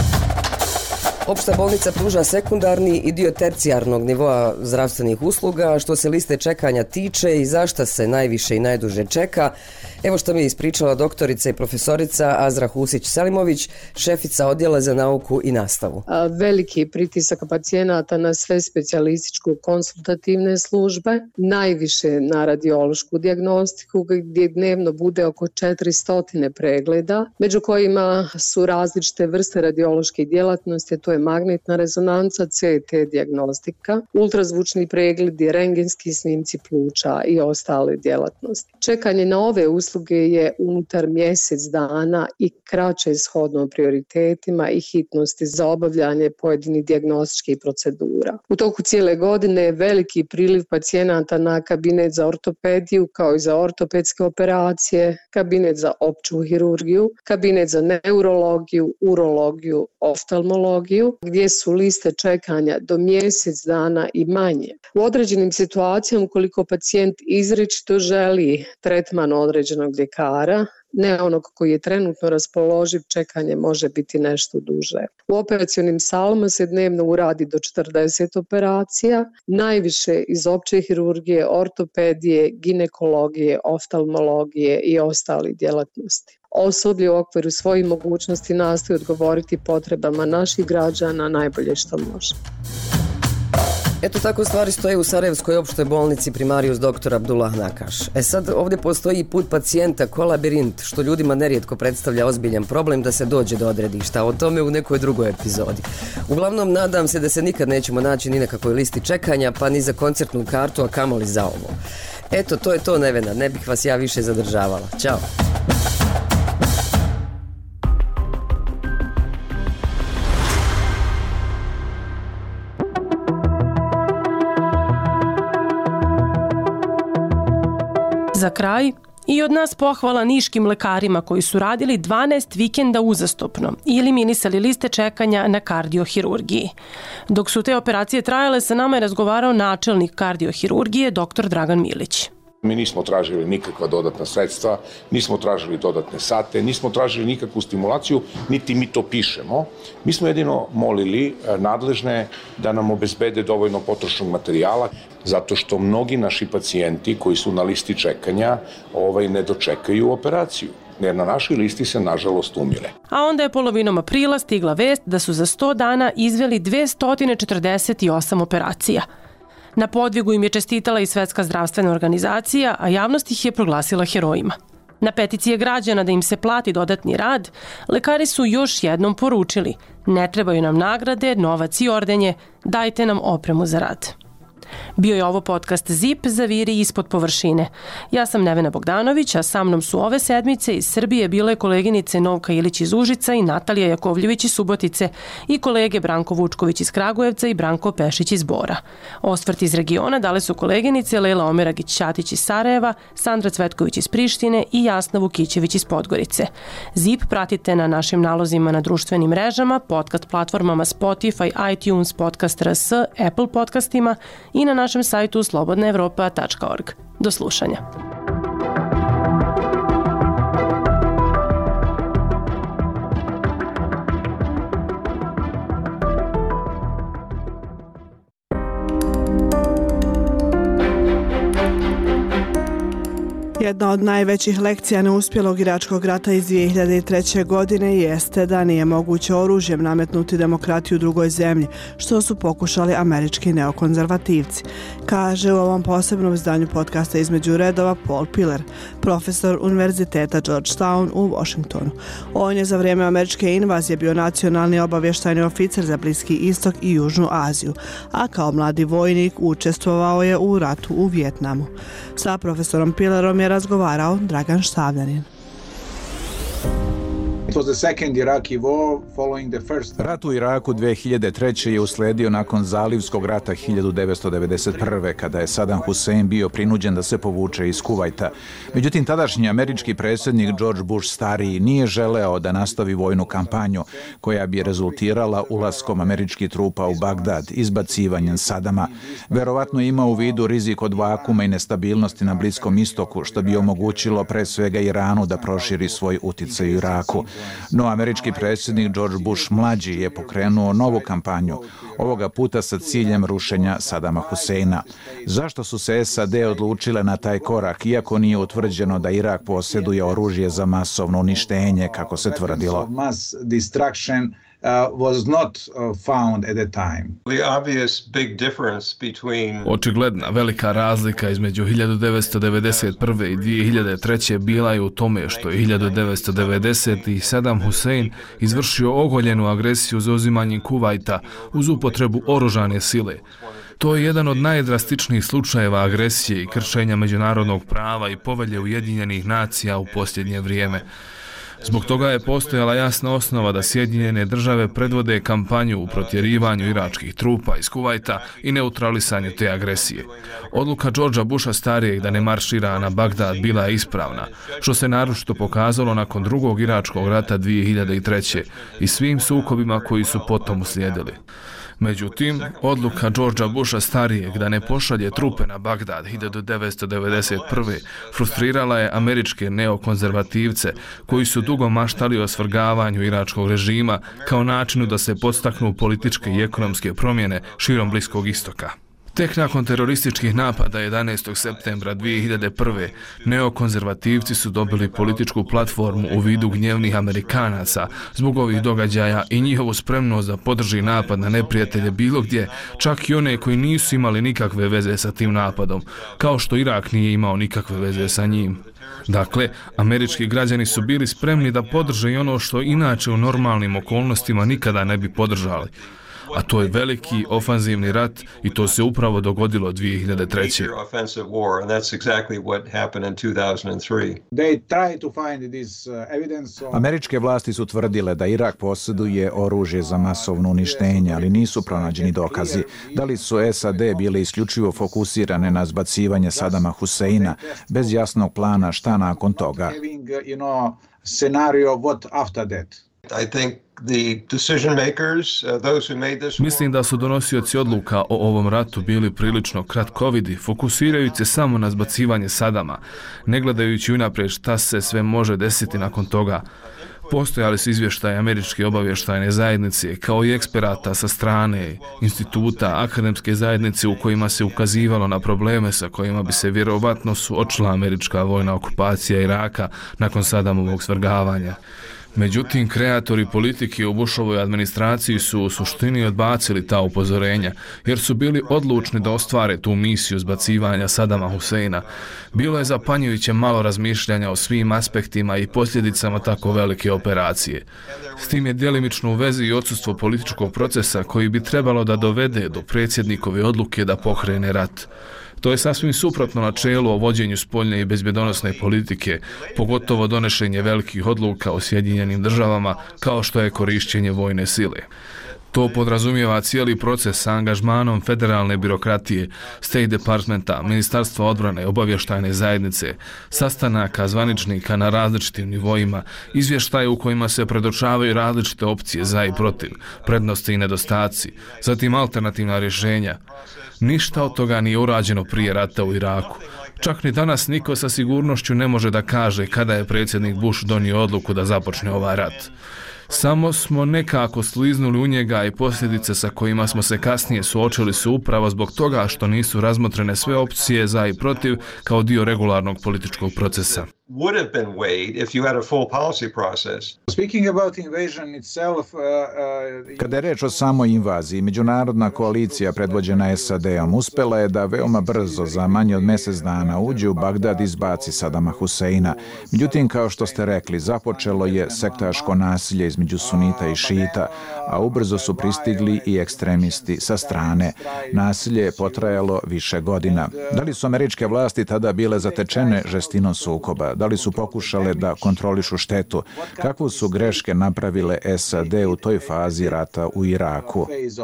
Opšta bolnica pruža sekundarni i dio tercijarnog nivoa zdravstvenih usluga. Što se liste čekanja tiče i zašta se najviše i najduže čeka, evo što mi je ispričala doktorica i profesorica Azra Husić-Selimović, šefica odjela za nauku i nastavu. Veliki pritisak pacijenata na sve specijalističko-konsultativne službe, najviše na radiološku dijagnostiku gdje dnevno bude oko četiristo pregleda, među kojima su različite vrste radiološke djelatnosti, to je magnetna rezonanca, C T dijagnostika, ultrazvučni pregledi, rentgenski snimci pluća i ostale djelatnosti. Čekanje na ove usluge je unutar mjesec dana i kraće shodno prioritetima i hitnosti za obavljanje pojedinih dijagnostičkih procedura. U toku cijele godine je veliki priliv pacijenata na kabinet za ortopediju kao i za ortopedske operacije, kabinet za opću hirurgiju, kabinet za neurologiju, urologiju, oftalmologiju, gdje su liste čekanja do mjesec dana i manje. U određenim situacijama, ukoliko pacijent izričito želi tretman određenog ljekara, ne onog koji je trenutno raspoloživ, čekanje može biti nešto duže. U operacionim salama se dnevno uradi do četrdeset operacija, najviše iz opće hirurgije, ortopedije, ginekologije, oftalmologije i ostali djelatnosti. Osoblje u okviru svojih mogućnosti nastoji odgovoriti potrebama naših građana najbolje što može. Eto tako stvari stoje u Sarajevskoj opštoj bolnici Primarius doktor Abdullah Nakaš. E sad ovdje postoji put pacijenta ko labirint, što ljudima nerijetko predstavlja ozbiljan problem da se dođe do odredišta. O tome u nekoj drugoj epizodi. Uglavnom nadam se da se nikad nećemo naći ni na kakvoj listi čekanja, pa ni za koncertnu kartu, a kamoli za ovo. Eto, to je to, Nevena, ne bih vas ja više zadržavala. Ćao! Za kraj, i od nas pohvala niškim lekarima koji su radili dvanaest vikenda uzastopno i eliminisali liste čekanja na kardiohirurgiji. Dok su te operacije trajale, sa nama je razgovarao načelnik kardiohirurgije doktor Dragan Milić. Mi nismo tražili nikakva dodatna sredstva, nismo tražili dodatne sate, nismo tražili nikakvu stimulaciju, niti mi to pišemo. Mi smo jedino molili nadležne da nam obezbede dovoljno potrošnog materijala, zato što mnogi naši pacijenti koji su na listi čekanja ovaj, ne dočekaju operaciju, jer na našoj listi se nažalost umire. A onda je polovinom aprila stigla vest da su za sto dana izveli dvesta četrdeset osam operacija. Na podvigu im je čestitala i Svetska zdravstvena organizacija, a javnost ih je proglasila herojima. Na peticije građana da im se plati dodatni rad, lekari su još jednom poručili: ne trebaju nam nagrade, novac i ordenje, dajte nam opremu za rad. Bio je ovo podcast Zip, zaviri ispod površine. Ja sam Nevena Bogdanović, a sa mnom su ove sedmice iz Srbije bile koleginice Novka Ilić iz Užica i Natalija Jakovljević iz Subotice i kolege Branko Vučković iz Kragujevca i Branko Pešić iz Bora. Osvrt iz regiona dale su koleginice Lela Omeragić-Ćatić iz Sarajeva, Sandra Cvetković iz Prištine i Jasna Vukićević iz Podgorice. Zip pratite na našim nalozima na društvenim mrežama, podcast platformama Spotify, iTunes, Podcast R S, Apple podcastima i na našem sajtu slobodna evropa tačka org. Do slušanja. Jedna od najvećih lekcija neuspjelog iračkog rata iz dvije hiljade treće. godine jeste da nije moguće oružjem nametnuti demokratiju drugoj zemlji, što su pokušali američki neokonzervativci, kaže u ovom posebnom izdanju podcasta Između redova Paul Pillar, profesor Univerziteta Georgetown u Washingtonu. On je za vrijeme američke invazije bio nacionalni obavještajni oficer za Bliski istok i Južnu Aziju, a kao mladi vojnik učestvovao je u ratu u Vijetnamu. Sa profesorom Pillarom je razgovarao Dragan Štavljanin. Rat u Iraku dvije hiljade treće. je usledio nakon Zalivskog rata hiljadu devetsto devedeset prve. kada je Saddam Hussein bio prinuđen da se povuče iz Kuvajta. Međutim, tadašnji američki predsjednik George Bush stariji nije želeo da nastavi vojnu kampanju koja bi rezultirala ulaskom američkih trupa u Bagdad, izbacivanjem Sadama. Verovatno ima u vidu rizik od vakuma i nestabilnosti na Bliskom istoku, što bi omogućilo pre svega Iranu da proširi svoj uticaj u Iraku. No, američki predsjednik George Bush mlađi je pokrenuo novu kampanju, ovoga puta sa ciljem rušenja Sadama Huseina. Zašto su se S A D odlučile na taj korak, iako nije utvrđeno da Irak posjeduje oružje za masovno uništenje, kako se tvrdilo? Uh, was not uh, found at the time. The obvious big difference between Očigledna velika razlika između hiljadu devetsto devedeset prve. i dvije hiljade treće. bila je u tome što je hiljadu devetsto devedesete. Saddam Hussein izvršio ogoljenu agresiju za uzimanje Kuvajta uz upotrebu oružane sile. To je jedan od najdrastičnijih slučajeva agresije i kršenja međunarodnog prava i povelje Ujedinjenih nacija u posljednje vrijeme. Zbog toga je postojala jasna osnova da Sjedinjene države predvode kampanju u protjerivanju iračkih trupa iz Kuvajta i neutralisanju te agresije. Odluka Georgea Busha starijeg da ne maršira na Bagdad bila je ispravna, što se naročito pokazalo nakon drugog iračkog rata dvije hiljade treće. i svim sukobima koji su potom uslijedili. Međutim, odluka Georgea Busha starijeg da ne pošalje trupe na Bagdad hiljadu devetsto devedeset prve. frustrirala je američke neokonzervativce koji su dugo maštali o svrgavanju iračkog režima kao načinu da se podstaknu političke i ekonomske promjene širom Bliskog istoka. Tek nakon terorističkih napada jedanaestog septembra dvije hiljade prve. neokonzervativci su dobili političku platformu u vidu gnjevnih Amerikanaca zbog ovih događaja i njihovu spremnost da podrži napad na neprijatelje bilo gdje, čak i one koji nisu imali nikakve veze sa tim napadom, kao što Irak nije imao nikakve veze sa njim. Dakle, američki građani su bili spremni da podrže i ono što inače u normalnim okolnostima nikada ne bi podržali. A to je veliki ofanzivni rat i to se upravo dogodilo dvije hiljade treće. Američke vlasti su tvrdile da Irak posjeduje oružje za masovno uništenje, ali nisu pronađeni dokazi. Da li su S A D bile isključivo fokusirane na zbacivanje Sadama Huseina bez jasnog plana šta nakon toga? Mislim da su donosioci odluka o ovom ratu bili prilično kratkovidi, fokusirajući se samo na zbacivanje Sadama, ne gledajući unaprijed šta se sve može desiti nakon toga. Postojali su izvještaje američke obavještajne zajednice, kao i eksperata sa strane instituta, akademske zajednice u kojima se ukazivalo na probleme sa kojima bi se vjerovatno suočila američka vojna okupacija Iraka nakon Sadamovog svrgavanja. Međutim, kreatori politike u Bushovoj administraciji su u suštini odbacili ta upozorenja, jer su bili odlučni da ostvare tu misiju zbacivanja Sadama Huseina. Bilo je zapanjujuće malo razmišljanja o svim aspektima i posljedicama tako velike operacije. S tim je djelimično u vezi i odsustvo političkog procesa koji bi trebalo da dovede do predsjednikove odluke da pokrene rat. To je sasvim suprotno načelu o vođenju spoljne i bezbjedonosne politike, pogotovo donošenje velikih odluka u Sjedinjenim državama kao što je korišćenje vojne sile. To podrazumijeva cijeli proces sa angažmanom federalne birokratije, State Departmenta, Ministarstva odbrane, obavještajne zajednice, sastanaka zvaničnika na različitim nivoima, izvještaje u kojima se predočavaju različite opcije za i protiv, prednosti i nedostaci, zatim alternativna rješenja. Ništa od toga nije urađeno prije rata u Iraku. Čak ni danas niko sa sigurnošću ne može da kaže kada je predsjednik Bush donio odluku da započne ovaj rat. Samo smo nekako sliznuli u njega i posljedice sa kojima smo se kasnije suočili su upravo zbog toga što nisu razmotrene sve opcije za i protiv kao dio regularnog političkog procesa. Would have been weighed if you had a full policy process. Speaking about invasion itself, uh, uh, Kada je reč o samoj invaziji, međunarodna koalicija predvođena S A D-om uspela je da veoma brzo, za manje od mjesec dana, uđe u Bagdad i izbaci Sadama Huseina. Međutim, kao što ste rekli, započelo je sektaško nasilje između sunita i šita, a ubrzo su pristigli i ekstremisti sa strane. Nasilje je potrajalo više godina. Da li su američke vlasti tada bile zatečene žestinom sukoba? Da li su pokušale da kontrolišu štetu? Kakvu su greške napravile S A D u toj fazi rata u Iraku?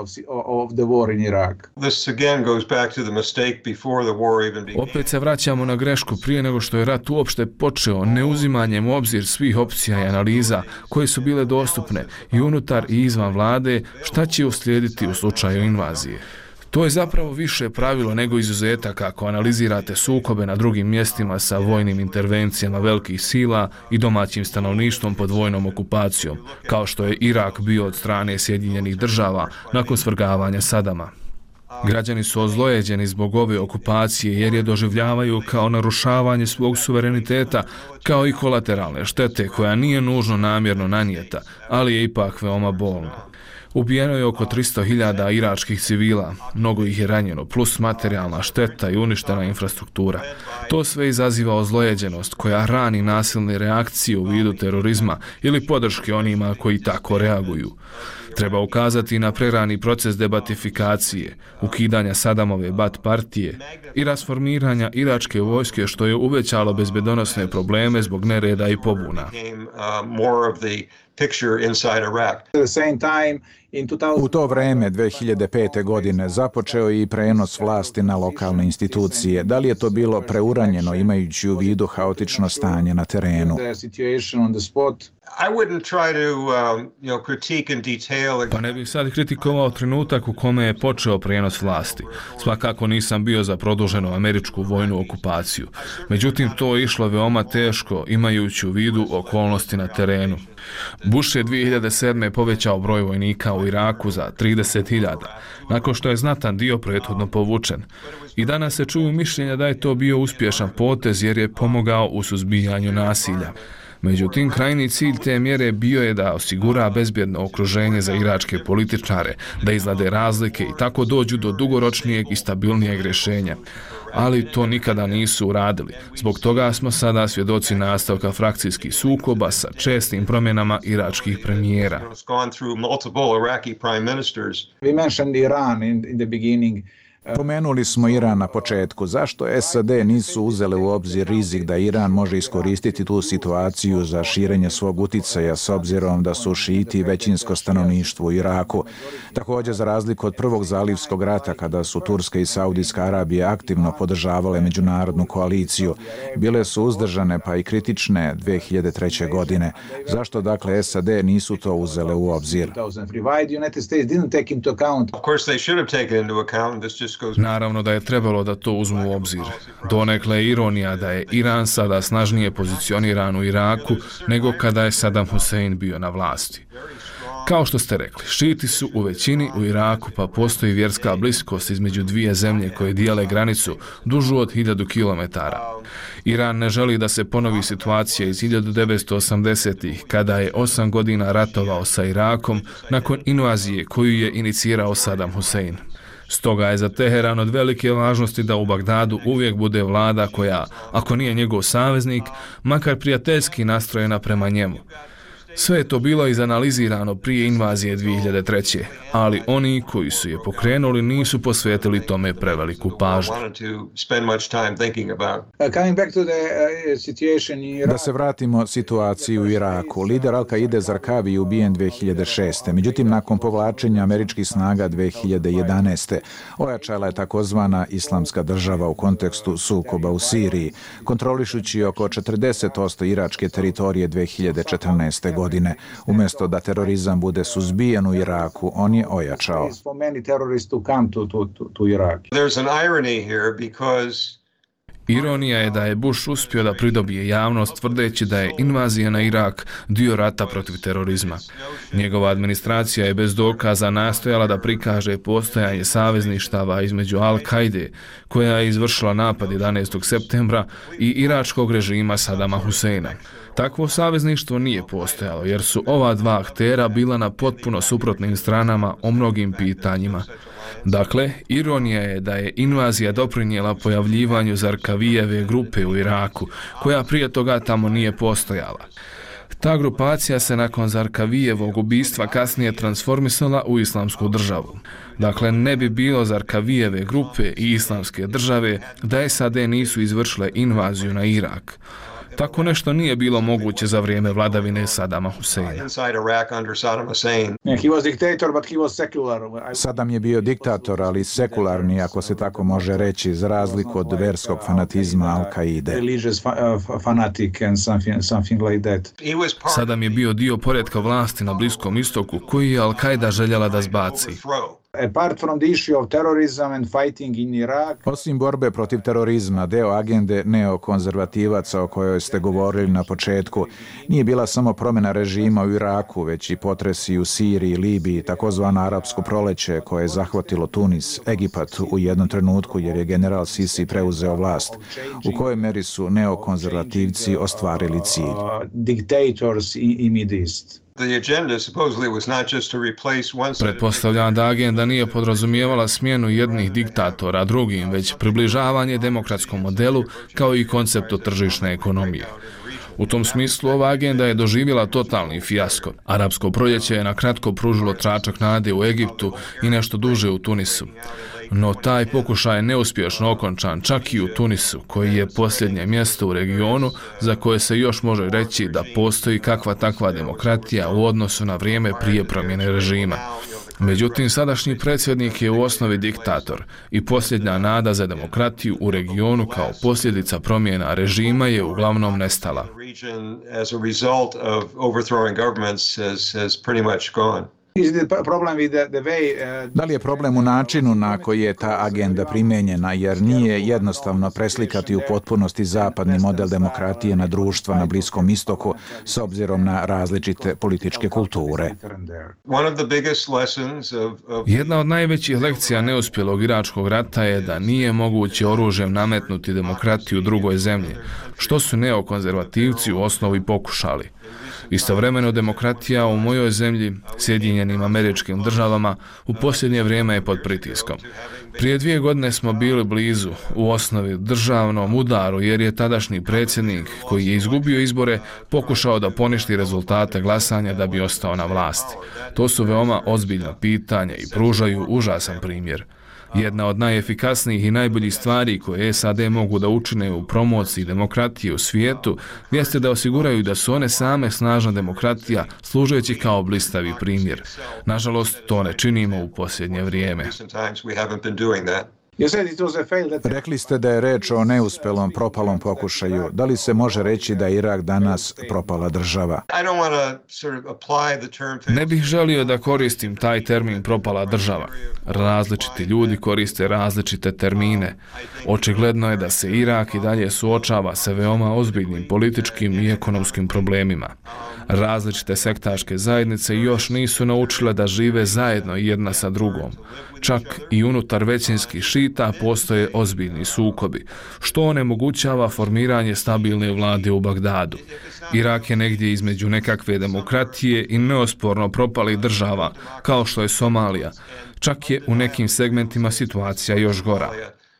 Opet se vraćamo na grešku prije nego što je rat uopšte počeo, neuzimanjem u obzir svih opcija i analiza koje su bile dostupne i unutar i izvan vlade, šta će uslijediti u slučaju invazije. To je zapravo više pravilo nego izuzetak ako analizirate sukobe na drugim mjestima sa vojnim intervencijama velikih sila i domaćim stanovništvom pod vojnom okupacijom, kao što je Irak bio od strane Sjedinjenih država nakon svrgavanja Sadama. Građani su ozlojeđeni zbog ove okupacije jer je doživljavaju kao narušavanje svog suvereniteta, kao i kolateralne štete koja nije nužno namjerno nanijeta, ali je ipak veoma bolna. Ubijeno je oko tristo hiljada iračkih civila, mnogo ih je ranjeno, plus materijalna šteta i uništena infrastruktura. To sve izaziva ozlojeđenost koja hrani nasilne reakcije u vidu terorizma ili podrške onima koji tako reaguju. Treba ukazati na prerani proces debatifikacije, ukidanja Sadamove Bat partije i rasformiranja iračke vojske što je uvećalo bezbjedonosne probleme zbog nereda i pobuna. U to vrijeme, dve hiljade pete. godine, započeo je i prenos vlasti na lokalne institucije. Da li je to bilo preuranjeno imajući u vidu haotično stanje na terenu? Pa ne bih sad kritikovao trenutak u kome je počeo prijenos vlasti. Svakako nisam bio za produženu američku vojnu okupaciju. Međutim, to je išlo veoma teško imajući u vidu okolnosti na terenu. Bush je dvije hiljade sedme. povećao broj vojnika u Iraku za trideset hiljada, nakon što je znatan dio prethodno povučen. I danas se čuju mišljenja da je to bio uspješan potez jer je pomogao u suzbijanju nasilja. Međutim, krajni cilj te mjere bio je da osigura bezbjedno okruženje za iračke političare, da izlade razlike i tako dođu do dugoročnijeg i stabilnijeg rješenja. Ali to nikada nisu uradili. Zbog toga smo sada svjedoci nastavka frakcijskih sukoba sa čestim promjenama iračkih premijera. We mentioned Iran in, in the beginning. Pomenuli smo Iran na početku. Zašto S A D nisu uzele u obzir rizik da Iran može iskoristiti tu situaciju za širenje svog uticaja s obzirom da su šiti većinsko stanovništvo u Iraku? Također, za razliku od prvog zalivskog rata kada su Turska i Saudijska Arabija aktivno podržavale međunarodnu koaliciju, bile su uzdržane pa i kritične dve hiljade treće. godine. Zašto dakle S A D nisu to uzele u obzir? Naravno da je trebalo da to uzmu u obzir. Donekle je ironija da je Iran sada snažnije pozicioniran u Iraku nego kada je Saddam Hussein bio na vlasti. Kao što ste rekli, šiti su u većini u Iraku, pa postoji vjerska bliskost između dvije zemlje koje dijele granicu dužu od hiljadu kilometara. Iran ne želi da se ponovi situacija iz hiljadu devetsto osamdesetih kada je osam godina ratovao sa Irakom nakon invazije koju je inicirao Saddam Hussein. Stoga je za Teheran od velike važnosti da u Bagdadu uvijek bude vlada koja, ako nije njegov saveznik, makar prijateljski nastrojena prema njemu. Sve je to bilo izanalizirano prije invazije dvije hiljade treće. ali oni koji su je pokrenuli nisu posvetili tome preveliku pažnju. Da se vratimo situaciji u Iraku. Lider Al-Kaide Zarkavi je ubijen dvije hiljade šeste. Međutim, nakon povlačenja američkih snaga dvije hiljade jedanaeste. ojačala je takozvana islamska država u kontekstu sukoba u Siriji, kontrolišući oko četrdeset posto iračke teritorije dvije hiljade četrnaeste. godine. Umjesto da terorizam bude suzbijen u Iraku, on je ojačao. Ironija je da je Bush uspio da pridobije javnost tvrdeći da je invazija na Irak dio rata protiv terorizma. Njegova administracija je bez dokaza nastojala da prikaže postojanje savezništava između Al-Kaide, koja je izvršila napad jedanaestog septembra, i iračkog režima Sadama Huseina. Takvo savezništvo nije postojalo, jer su ova dva aktera bila na potpuno suprotnim stranama o mnogim pitanjima. Dakle, ironija je da je invazija doprinijela pojavljivanju Zarkavijeve grupe u Iraku, koja prije toga tamo nije postojala. Ta grupacija se nakon Zarkavijevog ubistva kasnije transformisala u islamsku državu. Dakle, ne bi bilo Zarkavijeve grupe i islamske države da S A D nisu izvršile invaziju na Irak. Tako nešto nije bilo moguće za vrijeme vladavine Sadama Huseina. Sadam je bio diktator, ali sekularni, ako se tako može reći, za razliku od verskog fanatizma Al-Kaide. Sadam je bio dio poretka vlasti na Bliskom istoku koji je Al-Kaida željela da zbaci. Osim borbe protiv terorizma, deo agende neokonzervativaca o kojoj ste govorili na početku nije bila samo promjena režima u Iraku, već i potresi u Siriji, Libiji, takozvano arapsko proleće koje je zahvatilo Tunis, Egipat u jednom trenutku jer je general Sisi preuzeo vlast. U kojoj meri su neokonzervativci ostvarili cilj? Pretpostavljam da agenda nije podrazumijevala smjenu jednih diktatora drugim, već približavanje demokratskom modelu kao i konceptu tržišne ekonomije. U tom smislu ova agenda je doživjela totalni fijasko. Arapsko proljeće je na kratko pružilo tračak nade u Egiptu i nešto duže u Tunisu. No taj pokušaj je neuspješno okončan čak i u Tunisu, koji je posljednje mjesto u regionu za koje se još može reći da postoji kakva takva demokratija u odnosu na vrijeme prije promjene režima. Međutim, sadašnji predsjednik je u osnovi diktator i posljednja nada za demokratiju u regionu kao posljedica promjena režima je uglavnom nestala. Da li je problem u načinu na koji je ta agenda primijenjena, jer nije jednostavno preslikati u potpunosti zapadni model demokratije na društva na Bliskom istoku s obzirom na različite političke kulture? Jedna od najvećih lekcija neuspjelog iračkog rata je da nije moguće oružjem nametnuti demokratiju drugoj zemlji, što su neokonzervativci u osnovi pokušali. Istovremeno demokratija u mojoj zemlji, Sjedinjenim Američkim Državama, u posljednje vrijeme je pod pritiskom. Prije dvije godine smo bili blizu, u osnovi državnom udaru, jer je tadašnji predsjednik, koji je izgubio izbore, pokušao da poništi rezultate glasanja da bi ostao na vlasti. To su veoma ozbiljna pitanja i pružaju užasan primjer. Jedna od najefikasnijih i najboljih stvari koje S A D mogu da učine u promociji demokratije u svijetu jeste da osiguraju da su one same snažna demokratija, služeći kao blistavi primjer. Nažalost, to ne činimo u posljednje vrijeme. Rekli ste da je reč o neuspelom, propalom pokušaju. Da li se može reći da je Irak danas propala država? Ne bih želio da koristim taj termin propala država. Različiti ljudi koriste različite termine. Očigledno je da se Irak i dalje suočava sa veoma ozbiljnim političkim i ekonomskim problemima. Različite sektaške zajednice još nisu naučile da žive zajedno jedna sa drugom. Čak i unutar većinskih šita postoje ozbiljni sukobi, što onemogućava formiranje stabilne vlade u Bagdadu. Irak je negdje između nekakve demokratije i neosporno propalih država, kao što je Somalija. Čak je u nekim segmentima situacija još gora.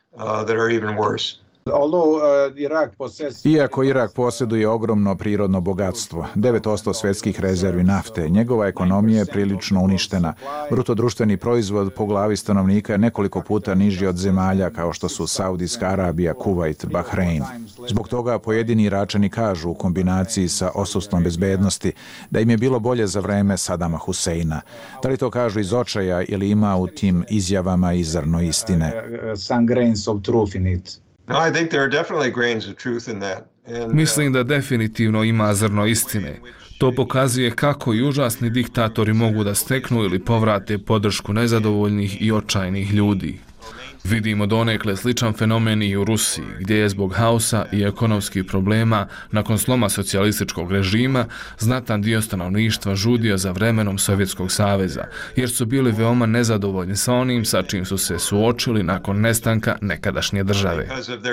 Iako Irak posjeduje ogromno prirodno bogatstvo, devet posto svjetskih rezervi nafte, njegova ekonomija je prilično uništena. Bruto društveni proizvod po glavi stanovnika je nekoliko puta niži od zemalja kao što su Saudijska Arabija, Kuvajt, Bahrein. Zbog toga pojedini Iračani kažu u kombinaciji sa odsustvom bezbednosti da im je bilo bolje za vreme Sadama Huseina. Da li to kažu iz očaja ili ima u tim izjavama i zrno istine? Mislim da definitivno ima zrno istine. To pokazuje kako i užasni diktatori mogu da steknu ili povrate podršku nezadovoljnih i očajnih ljudi. Vidimo donekle sličan fenomen i u Rusiji, gdje je zbog haosa i ekonomskih problema nakon sloma socijalističkog režima znatan dio stanovništva žudio za vremenom Sovjetskog saveza, jer su bili veoma nezadovoljni sa onim sa čim su se suočili nakon nestanka nekadašnje države.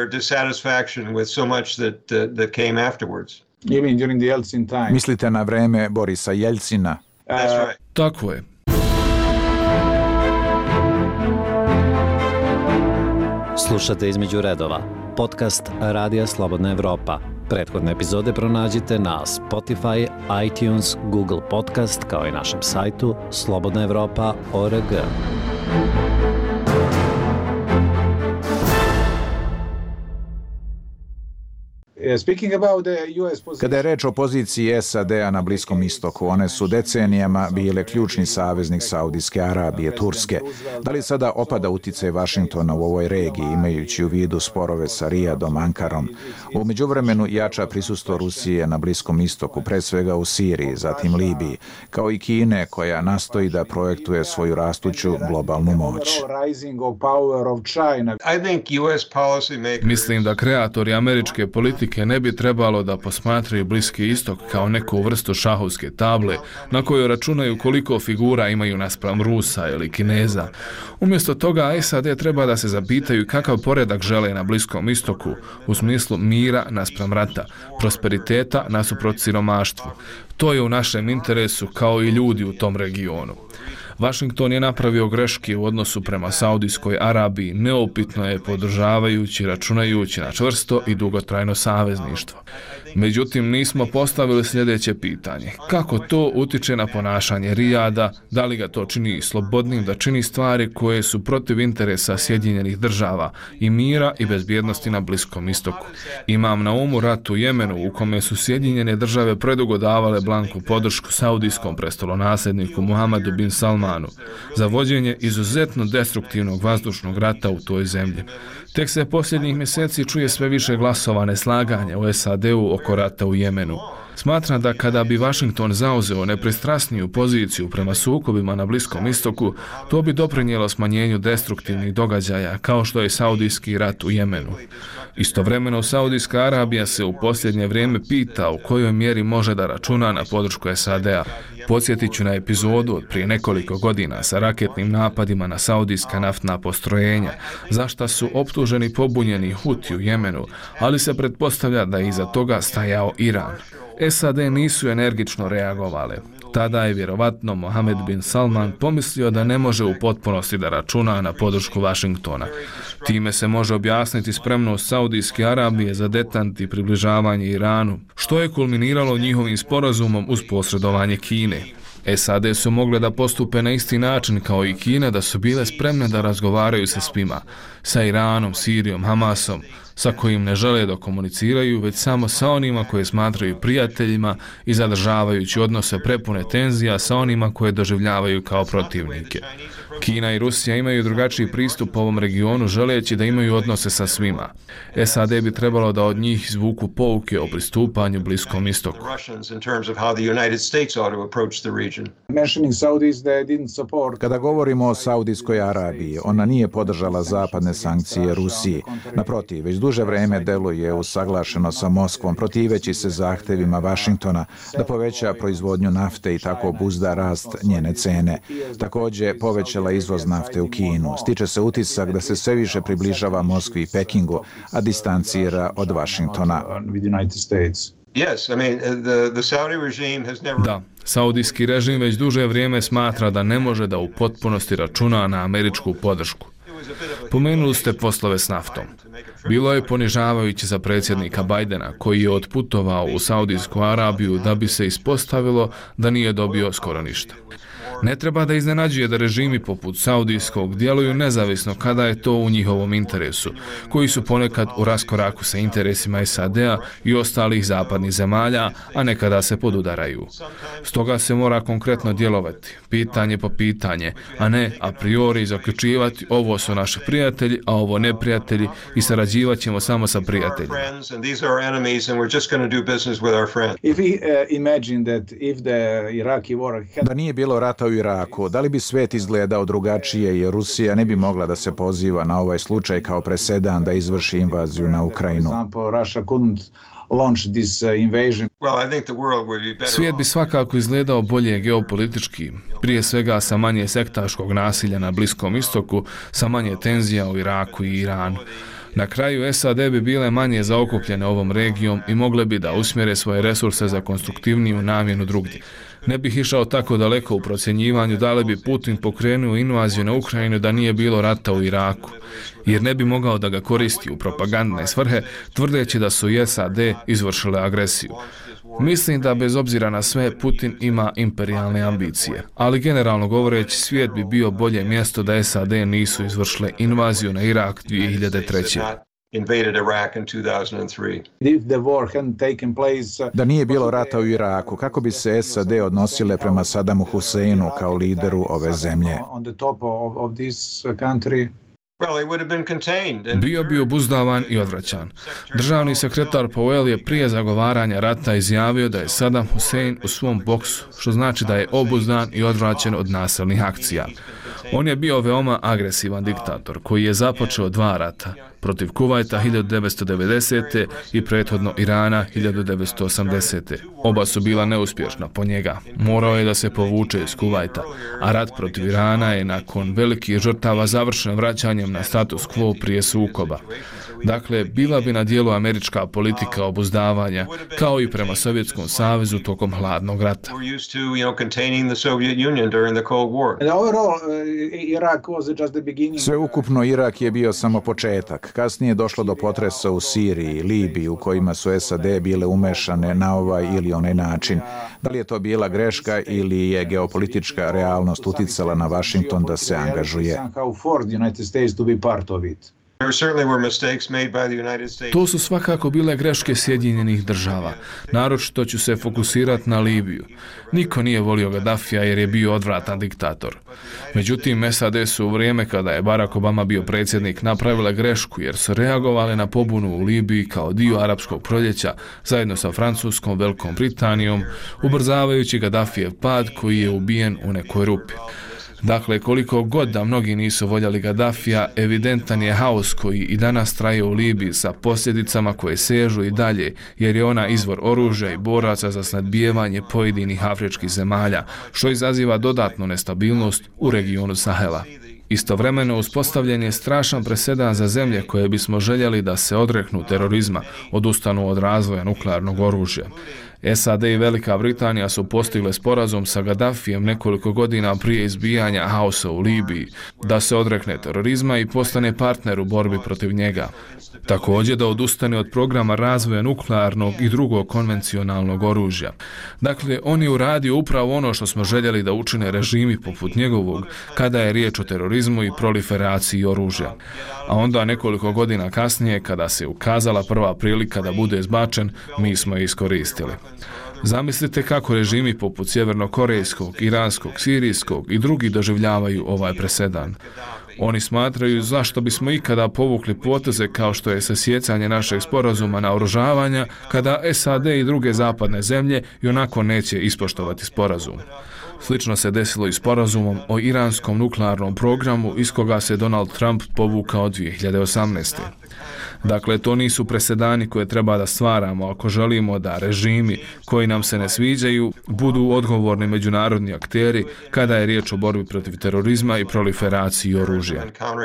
Mislite na vreme Borisa Jeljcina? Tako je. Slušate Između redova, podcast Radija Slobodna Evropa. Prethodne epizode pronađite na Spotify, iTunes, Google Podcast, kao i našem sajtu slobodna evropa tačka org. Kada je reč o poziciji S A D-a na Bliskom istoku, one su decenijama bile ključni saveznik Saudijske Arabije, Turske. Da li sada opada uticaj Vašingtona u ovoj regiji, imajući u vidu sporove sa Rijadom, Ankarom? U međuvremenu jača prisustvo Rusije na Bliskom istoku, pre svega u Siriji, zatim Libiji, kao i Kine koja nastoji da projektuje svoju rastuću globalnu moć. Mislim da kreatori američke politike ne bi trebalo da posmatraju Bliski istok kao neku vrstu šahovske table na kojoj računaju koliko figura imaju naspram Rusa ili Kineza. Umjesto toga S A D treba da se zapitaju kakav poredak žele na Bliskom istoku u smislu mira naspram rata, prosperiteta nasuprot siromaštvu. To je u našem interesu kao i ljudi u tom regionu. Washington je napravio greške u odnosu prema Saudijskoj Arabiji, neupitno je podržavajući, računajući na čvrsto i dugotrajno savezništvo. Međutim, nismo postavili sljedeće pitanje. Kako to utiče na ponašanje Rijada, da li ga to čini slobodnim da čini stvari koje su protiv interesa Sjedinjenih država i mira i bezbjednosti na Bliskom istoku? Imam na umu rat u Jemenu u kome su Sjedinjene države predugo davale blanku podršku saudijskom prestolonasljedniku Muhammedu bin Salmanu za vođenje izuzetno destruktivnog vazdušnog rata u toj zemlji. Tek se posljednjih mjeseci čuje sve više glasova neslaganja u S A D-u oko rata u Jemenu. Smatram da kada bi Washington zauzeo nepristrasniju poziciju prema sukobima na Bliskom istoku, to bi doprinijelo smanjenju destruktivnih događaja kao što je saudijski rat u Jemenu. Istovremeno, Saudijska Arabija se u posljednje vrijeme pita u kojoj mjeri može da računa na podršku S A D-a. Podsjetit ću na epizodu od prije nekoliko godina sa raketnim napadima na saudijska naftna postrojenja, za šta su optuženi pobunjeni Huti u Jemenu, ali se pretpostavlja da je iza toga stajao Iran. S A D nisu energično reagovale. Tada je vjerovatno Mohamed bin Salman pomislio da ne može u potpunosti da računa na podršku Washingtona. Time se može objasniti spremnost Saudijske Arabije za detant i približavanje Iranu, što je kulminiralo njihovim sporazumom uz posredovanje Kine. S A D su mogle da postupe na isti način kao i Kina, da su bile spremne da razgovaraju sa svima, sa Iranom, Sirijom, Hamasom, sa kojim ne žele da komuniciraju, već samo sa onima koje smatraju prijateljima i zadržavajući odnose prepune tenzija sa onima koje doživljavaju kao protivnike. Kina i Rusija imaju drugačiji pristup ovom regionu, želeći da imaju odnose sa svima. S A D bi trebalo da od njih izvuku pouke o pristupanju Bliskom istoku. Kada govorimo o Saudijskoj Arabiji, ona nije podržala zapadne sankcije Rusiji. Naprotiv, već duže vreme deluje usaglašeno sa Moskvom, protiveći se zahtevima Vašingtona da poveća proizvodnju nafte i tako obuzda rast njene cene. Takođe, povećala izvoz nafte u Kinu. Stiče se utisak da se sve više približava Moskvi i Pekingu, a distancira od Vašingtona. Da, saudijski režim već duže vrijeme smatra da ne može da u potpunosti računa na američku podršku. Pomenuli ste poslove s naftom. Bilo je ponižavajuće za predsjednika Bajdena, koji je otputovao u Saudijsku Arabiju da bi se ispostavilo da nije dobio skoro ništa. Ne treba da iznenađuje da režimi poput saudijskog djeluju nezavisno kada je to u njihovom interesu, koji su ponekad u raskoraku sa interesima S A D-a i ostalih zapadnih zemalja, a nekada se podudaraju. Stoga se mora konkretno djelovati, pitanje po pitanje, a ne a priori zaključivati ovo su naši prijatelji, a ovo neprijatelji i sarađivat ćemo samo sa prijateljima. Da nije bilo rata u Iraku, da li bi svet izgledao drugačije i Rusija ne bi mogla da se poziva na ovaj slučaj kao presedan da izvrši invaziju na Ukrajinu? Svijet bi svakako izgledao bolje geopolitički, prije svega sa manje sektaškog nasilja na Bliskom istoku, sa manje tenzija u Iraku i Iranu. Na kraju S A D bi bile manje zaokupljene ovom regijom i mogle bi da usmjere svoje resurse za konstruktivniju namjenu drugdje. Ne bih išao tako daleko u procjenjivanju da li bi Putin pokrenuo invaziju na Ukrajinu da nije bilo rata u Iraku, jer ne bi mogao da ga koristi u propagandne svrhe, tvrdeći da su S A D izvršile agresiju. Mislim da bez obzira na sve Putin ima imperijalne ambicije, ali generalno govoreći svijet bi bio bolje mjesto da S A D nisu izvršile invaziju na Irak dvije hiljade treće. Da nije bilo rata u Iraku, kako bi se S A D odnosile prema Sadamu Huseinu kao lideru ove zemlje? Bio bi obuzdavan i odvraćan. Državni sekretar Powell je prije zagovaranja rata izjavio da je Saddam Hussein u svom boksu, što znači da je obuzdan i odvraćen od nasilnih akcija. On je bio veoma agresivan diktator koji je započeo dva rata, protiv Kuvajta hiljadu devetsto devedesete. i prethodno Irana hiljadu devetsto osamdesete. Oba su bila neuspješna po njega. Morao je da se povuče iz Kuvajta, a rat protiv Irana je nakon velikih žrtava završen vraćanjem na status quo prije sukoba. Dakle, bila bi na dijelu američka politika obuzdavanja, kao i prema Sovjetskom savezu tokom hladnog rata. Sveukupno Irak je bio samo početak. Kasnije je došlo do potresa u Siriji i Libiji u kojima su S A D bile umešane na ovaj ili onaj način. Da li je to bila greška ili je geopolitička realnost uticala na Vašington da se angažuje? To su svakako bile greške Sjedinjenih država. Naročito ću se fokusirati na Libiju. Niko nije volio Gaddafija jer je bio odvratan diktator. Međutim, S A D su u vrijeme kada je Barack Obama bio predsjednik napravile grešku jer su reagovali na pobunu u Libiji kao dio arapskog proljeća zajedno sa Francuskom, Velikom Britanijom, ubrzavajući Gaddafijev pad koji je ubijen u nekoj rupi. Dakle, koliko god da mnogi nisu voljeli Gaddafija, evidentan je haos koji i danas traje u Libiji sa posljedicama koje sežu i dalje, jer je ona izvor oružja i boraca za snadbijevanje pojedinih afričkih zemalja, što izaziva dodatnu nestabilnost u regionu Sahela. Istovremeno uspostavljen je strašan presedan za zemlje koje bismo željeli da se odreknu terorizma, odustanu od razvoja nuklearnog oružja. S A D i Velika Britanija su postigle sporazum sa Gaddafijem nekoliko godina prije izbijanja haosa u Libiji, da se odrekne terorizma i postane partner u borbi protiv njega. Također da odustane od programa razvoja nuklearnog i drugog konvencionalnog oružja. Dakle, on je uradio upravo ono što smo željeli da učine režimi poput njegovog kada je riječ o terorizmu i proliferaciji oružja. A onda nekoliko godina kasnije, kada se ukazala prva prilika da bude izbačen, mi smo je iskoristili. Zamislite kako režimi poput sjevernokorejskog, iranskog, sirijskog i drugi doživljavaju ovaj presedan. Oni smatraju zašto bismo ikada povukli poteze kao što je sasjecanje našeg sporazuma naoružavanja kada S A D i druge zapadne zemlje i onako neće ispoštovati sporazum. Slično se desilo i sporazumom o iranskom nuklearnom programu iz koga se Donald Trump povukao dvije hiljade osamnaeste. Dakle, to nisu presedani koje treba da stvaramo ako želimo da režimi koji nam se ne sviđaju budu odgovorni međunarodni akteri kada je riječ o borbi protiv terorizma i proliferaciji oružja.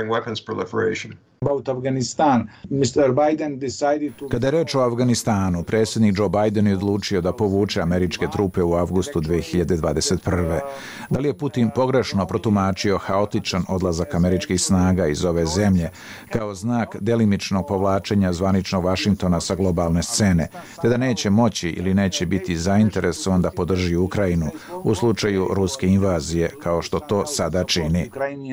Kada je reč o Afganistanu, predsjednik Joe Biden je odlučio da povuče američke trupe u avgustu dvije hiljade dvadeset prve. Da li je Putin pogrešno protumačio haotičan odlazak američkih snaga iz ove zemlje kao znak delimičnog povlačenja zvaničnog Vašingtona sa globalne scene, te da neće moći ili neće biti zainteresovan da podrži Ukrajinu u slučaju ruske invazije, kao što to sada čini?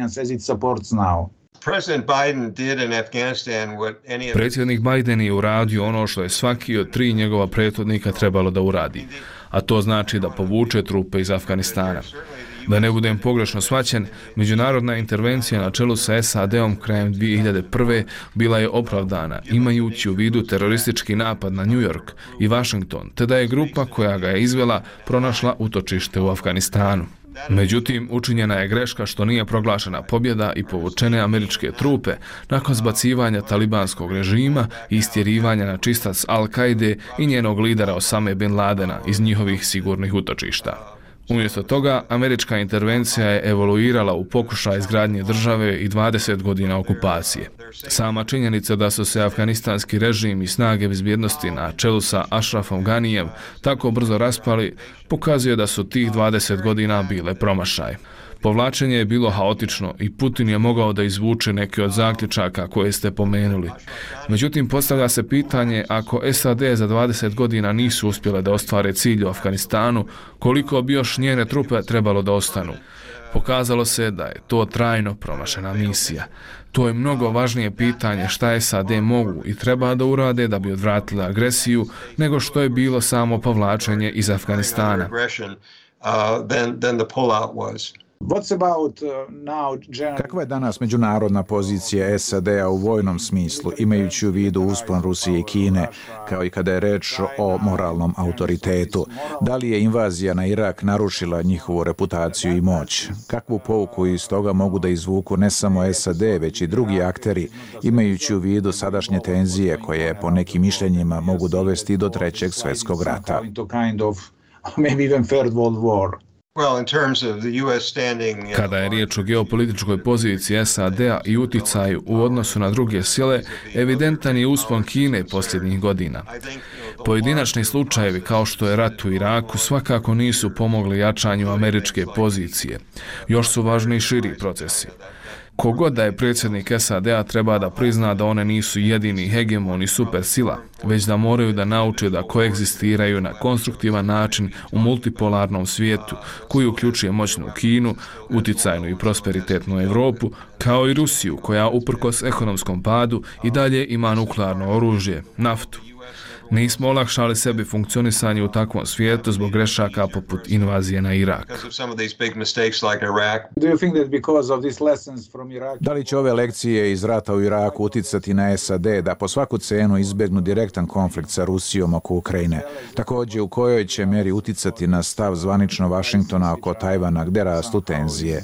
Predsjednik Biden je uradio ono što je svaki od tri njegova prethodnika trebalo da uradi, a to znači da povuče trupe iz Afganistana. Da ne budem pogrešno shvaćen, međunarodna intervencija na čelu sa S A D-om krajem dvije hiljade prve bila je opravdana, imajući u vidu teroristički napad na New York i Washington, te da je grupa koja ga je izvela pronašla utočište u Afganistanu. Međutim, učinjena je greška što nije proglašena pobjeda i povučene američke trupe nakon zbacivanja talibanskog režima i istjerivanja na čistac Al-Kaide i njenog lidera Osame bin Ladena iz njihovih sigurnih utočišta. Umjesto toga, američka intervencija je evoluirala u pokušaj izgradnje države i dvadeset godina okupacije. Sama činjenica da su se afganistanski režim i snage bezbjednosti na čelu sa Ashrafom Ganijem tako brzo raspali, pokazuje da su tih dvadeset godina bile promašaj. Povlačenje je bilo haotično i Putin je mogao da izvuče neke od zaključaka koje ste pomenuli. Međutim, postavlja se pitanje, ako S A D za dvadeset godina nisu uspjele da ostvare cilj u Afganistanu, koliko bi još njene trupe trebalo da ostanu? Pokazalo se da je to trajno promašena misija. To je mnogo važnije pitanje šta S A D mogu i treba da urade da bi odvratile agresiju, nego što je bilo samo povlačenje iz Afganistana. Kakva je danas međunarodna pozicija S A D-a u vojnom smislu, imajući u vidu uspon Rusije i Kine, kao i kada je reč o moralnom autoritetu? Da li je invazija na Irak narušila njihovu reputaciju i moć? Kakvu pouku iz toga mogu da izvuku ne samo S A D, već i drugi akteri, imajući u vidu sadašnje tenzije koje po nekim mišljenjima mogu dovesti do trećeg svjetskog rata? Kada je riječ o geopolitičkoj poziciji S A D-a i uticaju u odnosu na druge sile, evidentan je uspon Kine posljednjih godina. Pojedinačni slučajevi kao što je rat u Iraku svakako nisu pomogli jačanju američke pozicije. Još su važni širi procesi. Kogod da je predsjednik S A D-a treba da prizna da one nisu jedini hegemon i supersila, već da moraju da nauče da koegzistiraju na konstruktivan način u multipolarnom svijetu koji uključuje moćnu Kinu, uticajnu i prosperitetnu Evropu, kao i Rusiju koja uprkos ekonomskom padu i dalje ima nuklearno oružje, naftu. Nismo olakšali sebi funkcionisanje u takvom svijetu zbog grešaka poput invazije na Irak. Da li će ove lekcije iz rata u Iraku uticati na S A D da po svaku cenu izbjegnu direktan konflikt sa Rusijom oko Ukrajine? Također, u kojoj će meri uticati na stav zvanično Vašingtona oko Tajvana, gdje rastu tenzije?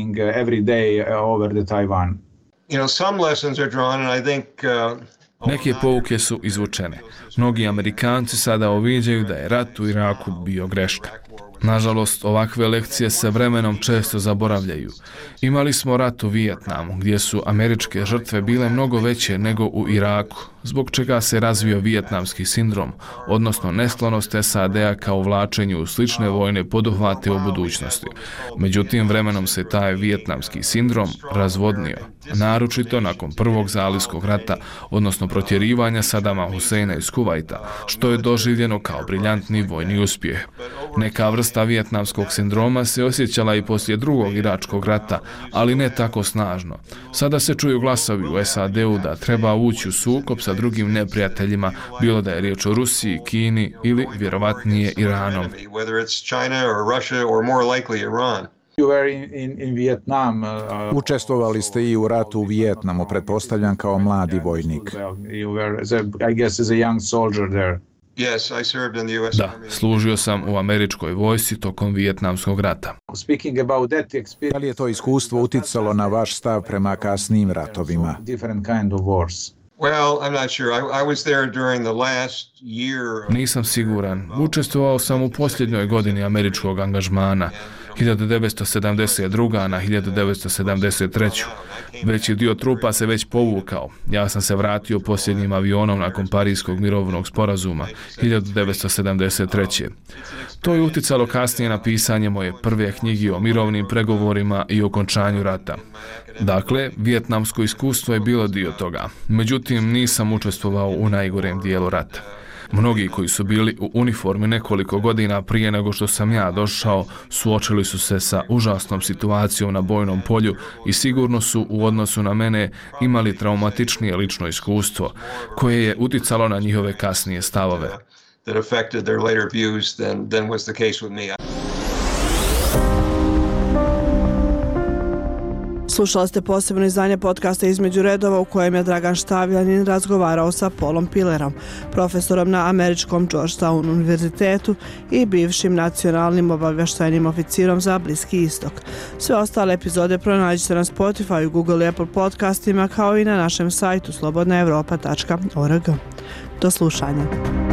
Neke pouke su izvučene. Mnogi Amerikanci sada uviđaju da je rat u Iraku bio greška. Nažalost, ovakve lekcije se vremenom često zaboravljaju. Imali smo rat u Vijetnamu, gdje su američke žrtve bile mnogo veće nego u Iraku, zbog čega se razvio vijetnamski sindrom, odnosno nesklonost S A D-a kao uvlačenju u slične vojne poduhvate u budućnosti. Međutim, vremenom se taj vijetnamski sindrom razvodnio, naročito nakon prvog zalivskog rata, odnosno protjerivanja Sadama Huseina iz Kuvajta, što je doživljeno kao briljantni vojni uspjeh. Neka vrsta vijetnamskog sindroma se osjećala i poslije drugog iračkog rata, ali ne tako snažno. Sada se čuju glasovi u S A D-u da treba ući u sukob sa drugim neprijateljima, bilo da je riječ o Rusiji, Kini ili vjerovatnije Iranom. Učestvovali ste i u ratu u Vijetnamu, pretpostavljam kao mladi vojnik. Da, služio sam u američkoj vojsci tokom Vijetnamskog rata. Da li je to iskustvo uticalo na vaš stav prema kasnijim ratovima? Nisam siguran. Učestvovao sam u posljednjoj godini američkog angažmana, hiljadu devetsto sedamdeset druga. na hiljadu devetsto sedamdeset treća. Veći dio trupa se već povukao. Ja sam se vratio posljednjim avionom nakon Parijskog mirovnog sporazuma, hiljadu devetsto sedamdeset treće. To je uticalo kasnije na pisanje moje prve knjige o mirovnim pregovorima i okončanju rata. Dakle, vijetnamsko iskustvo je bilo dio toga. Međutim, nisam učestvovao u najgorem dijelu rata. Mnogi koji su bili u uniformi nekoliko godina prije nego što sam ja došao, suočili su se sa užasnom situacijom na bojnom polju i sigurno su u odnosu na mene imali traumatičnije lično iskustvo, koje je uticalo na njihove kasnije stavove. Slušali ste posebno izdanje podcasta Između redova u kojem je Dragan Štavljanin razgovarao sa Paulom Pillerom, profesorom na američkom Georgetown univerzitetu i bivšim nacionalnim obavještajnim oficirom za Bliski istok. Sve ostale epizode pronađite na Spotify, Google i Apple podcastima kao i na našem sajtu slobodna evropa tačka org. Do slušanja.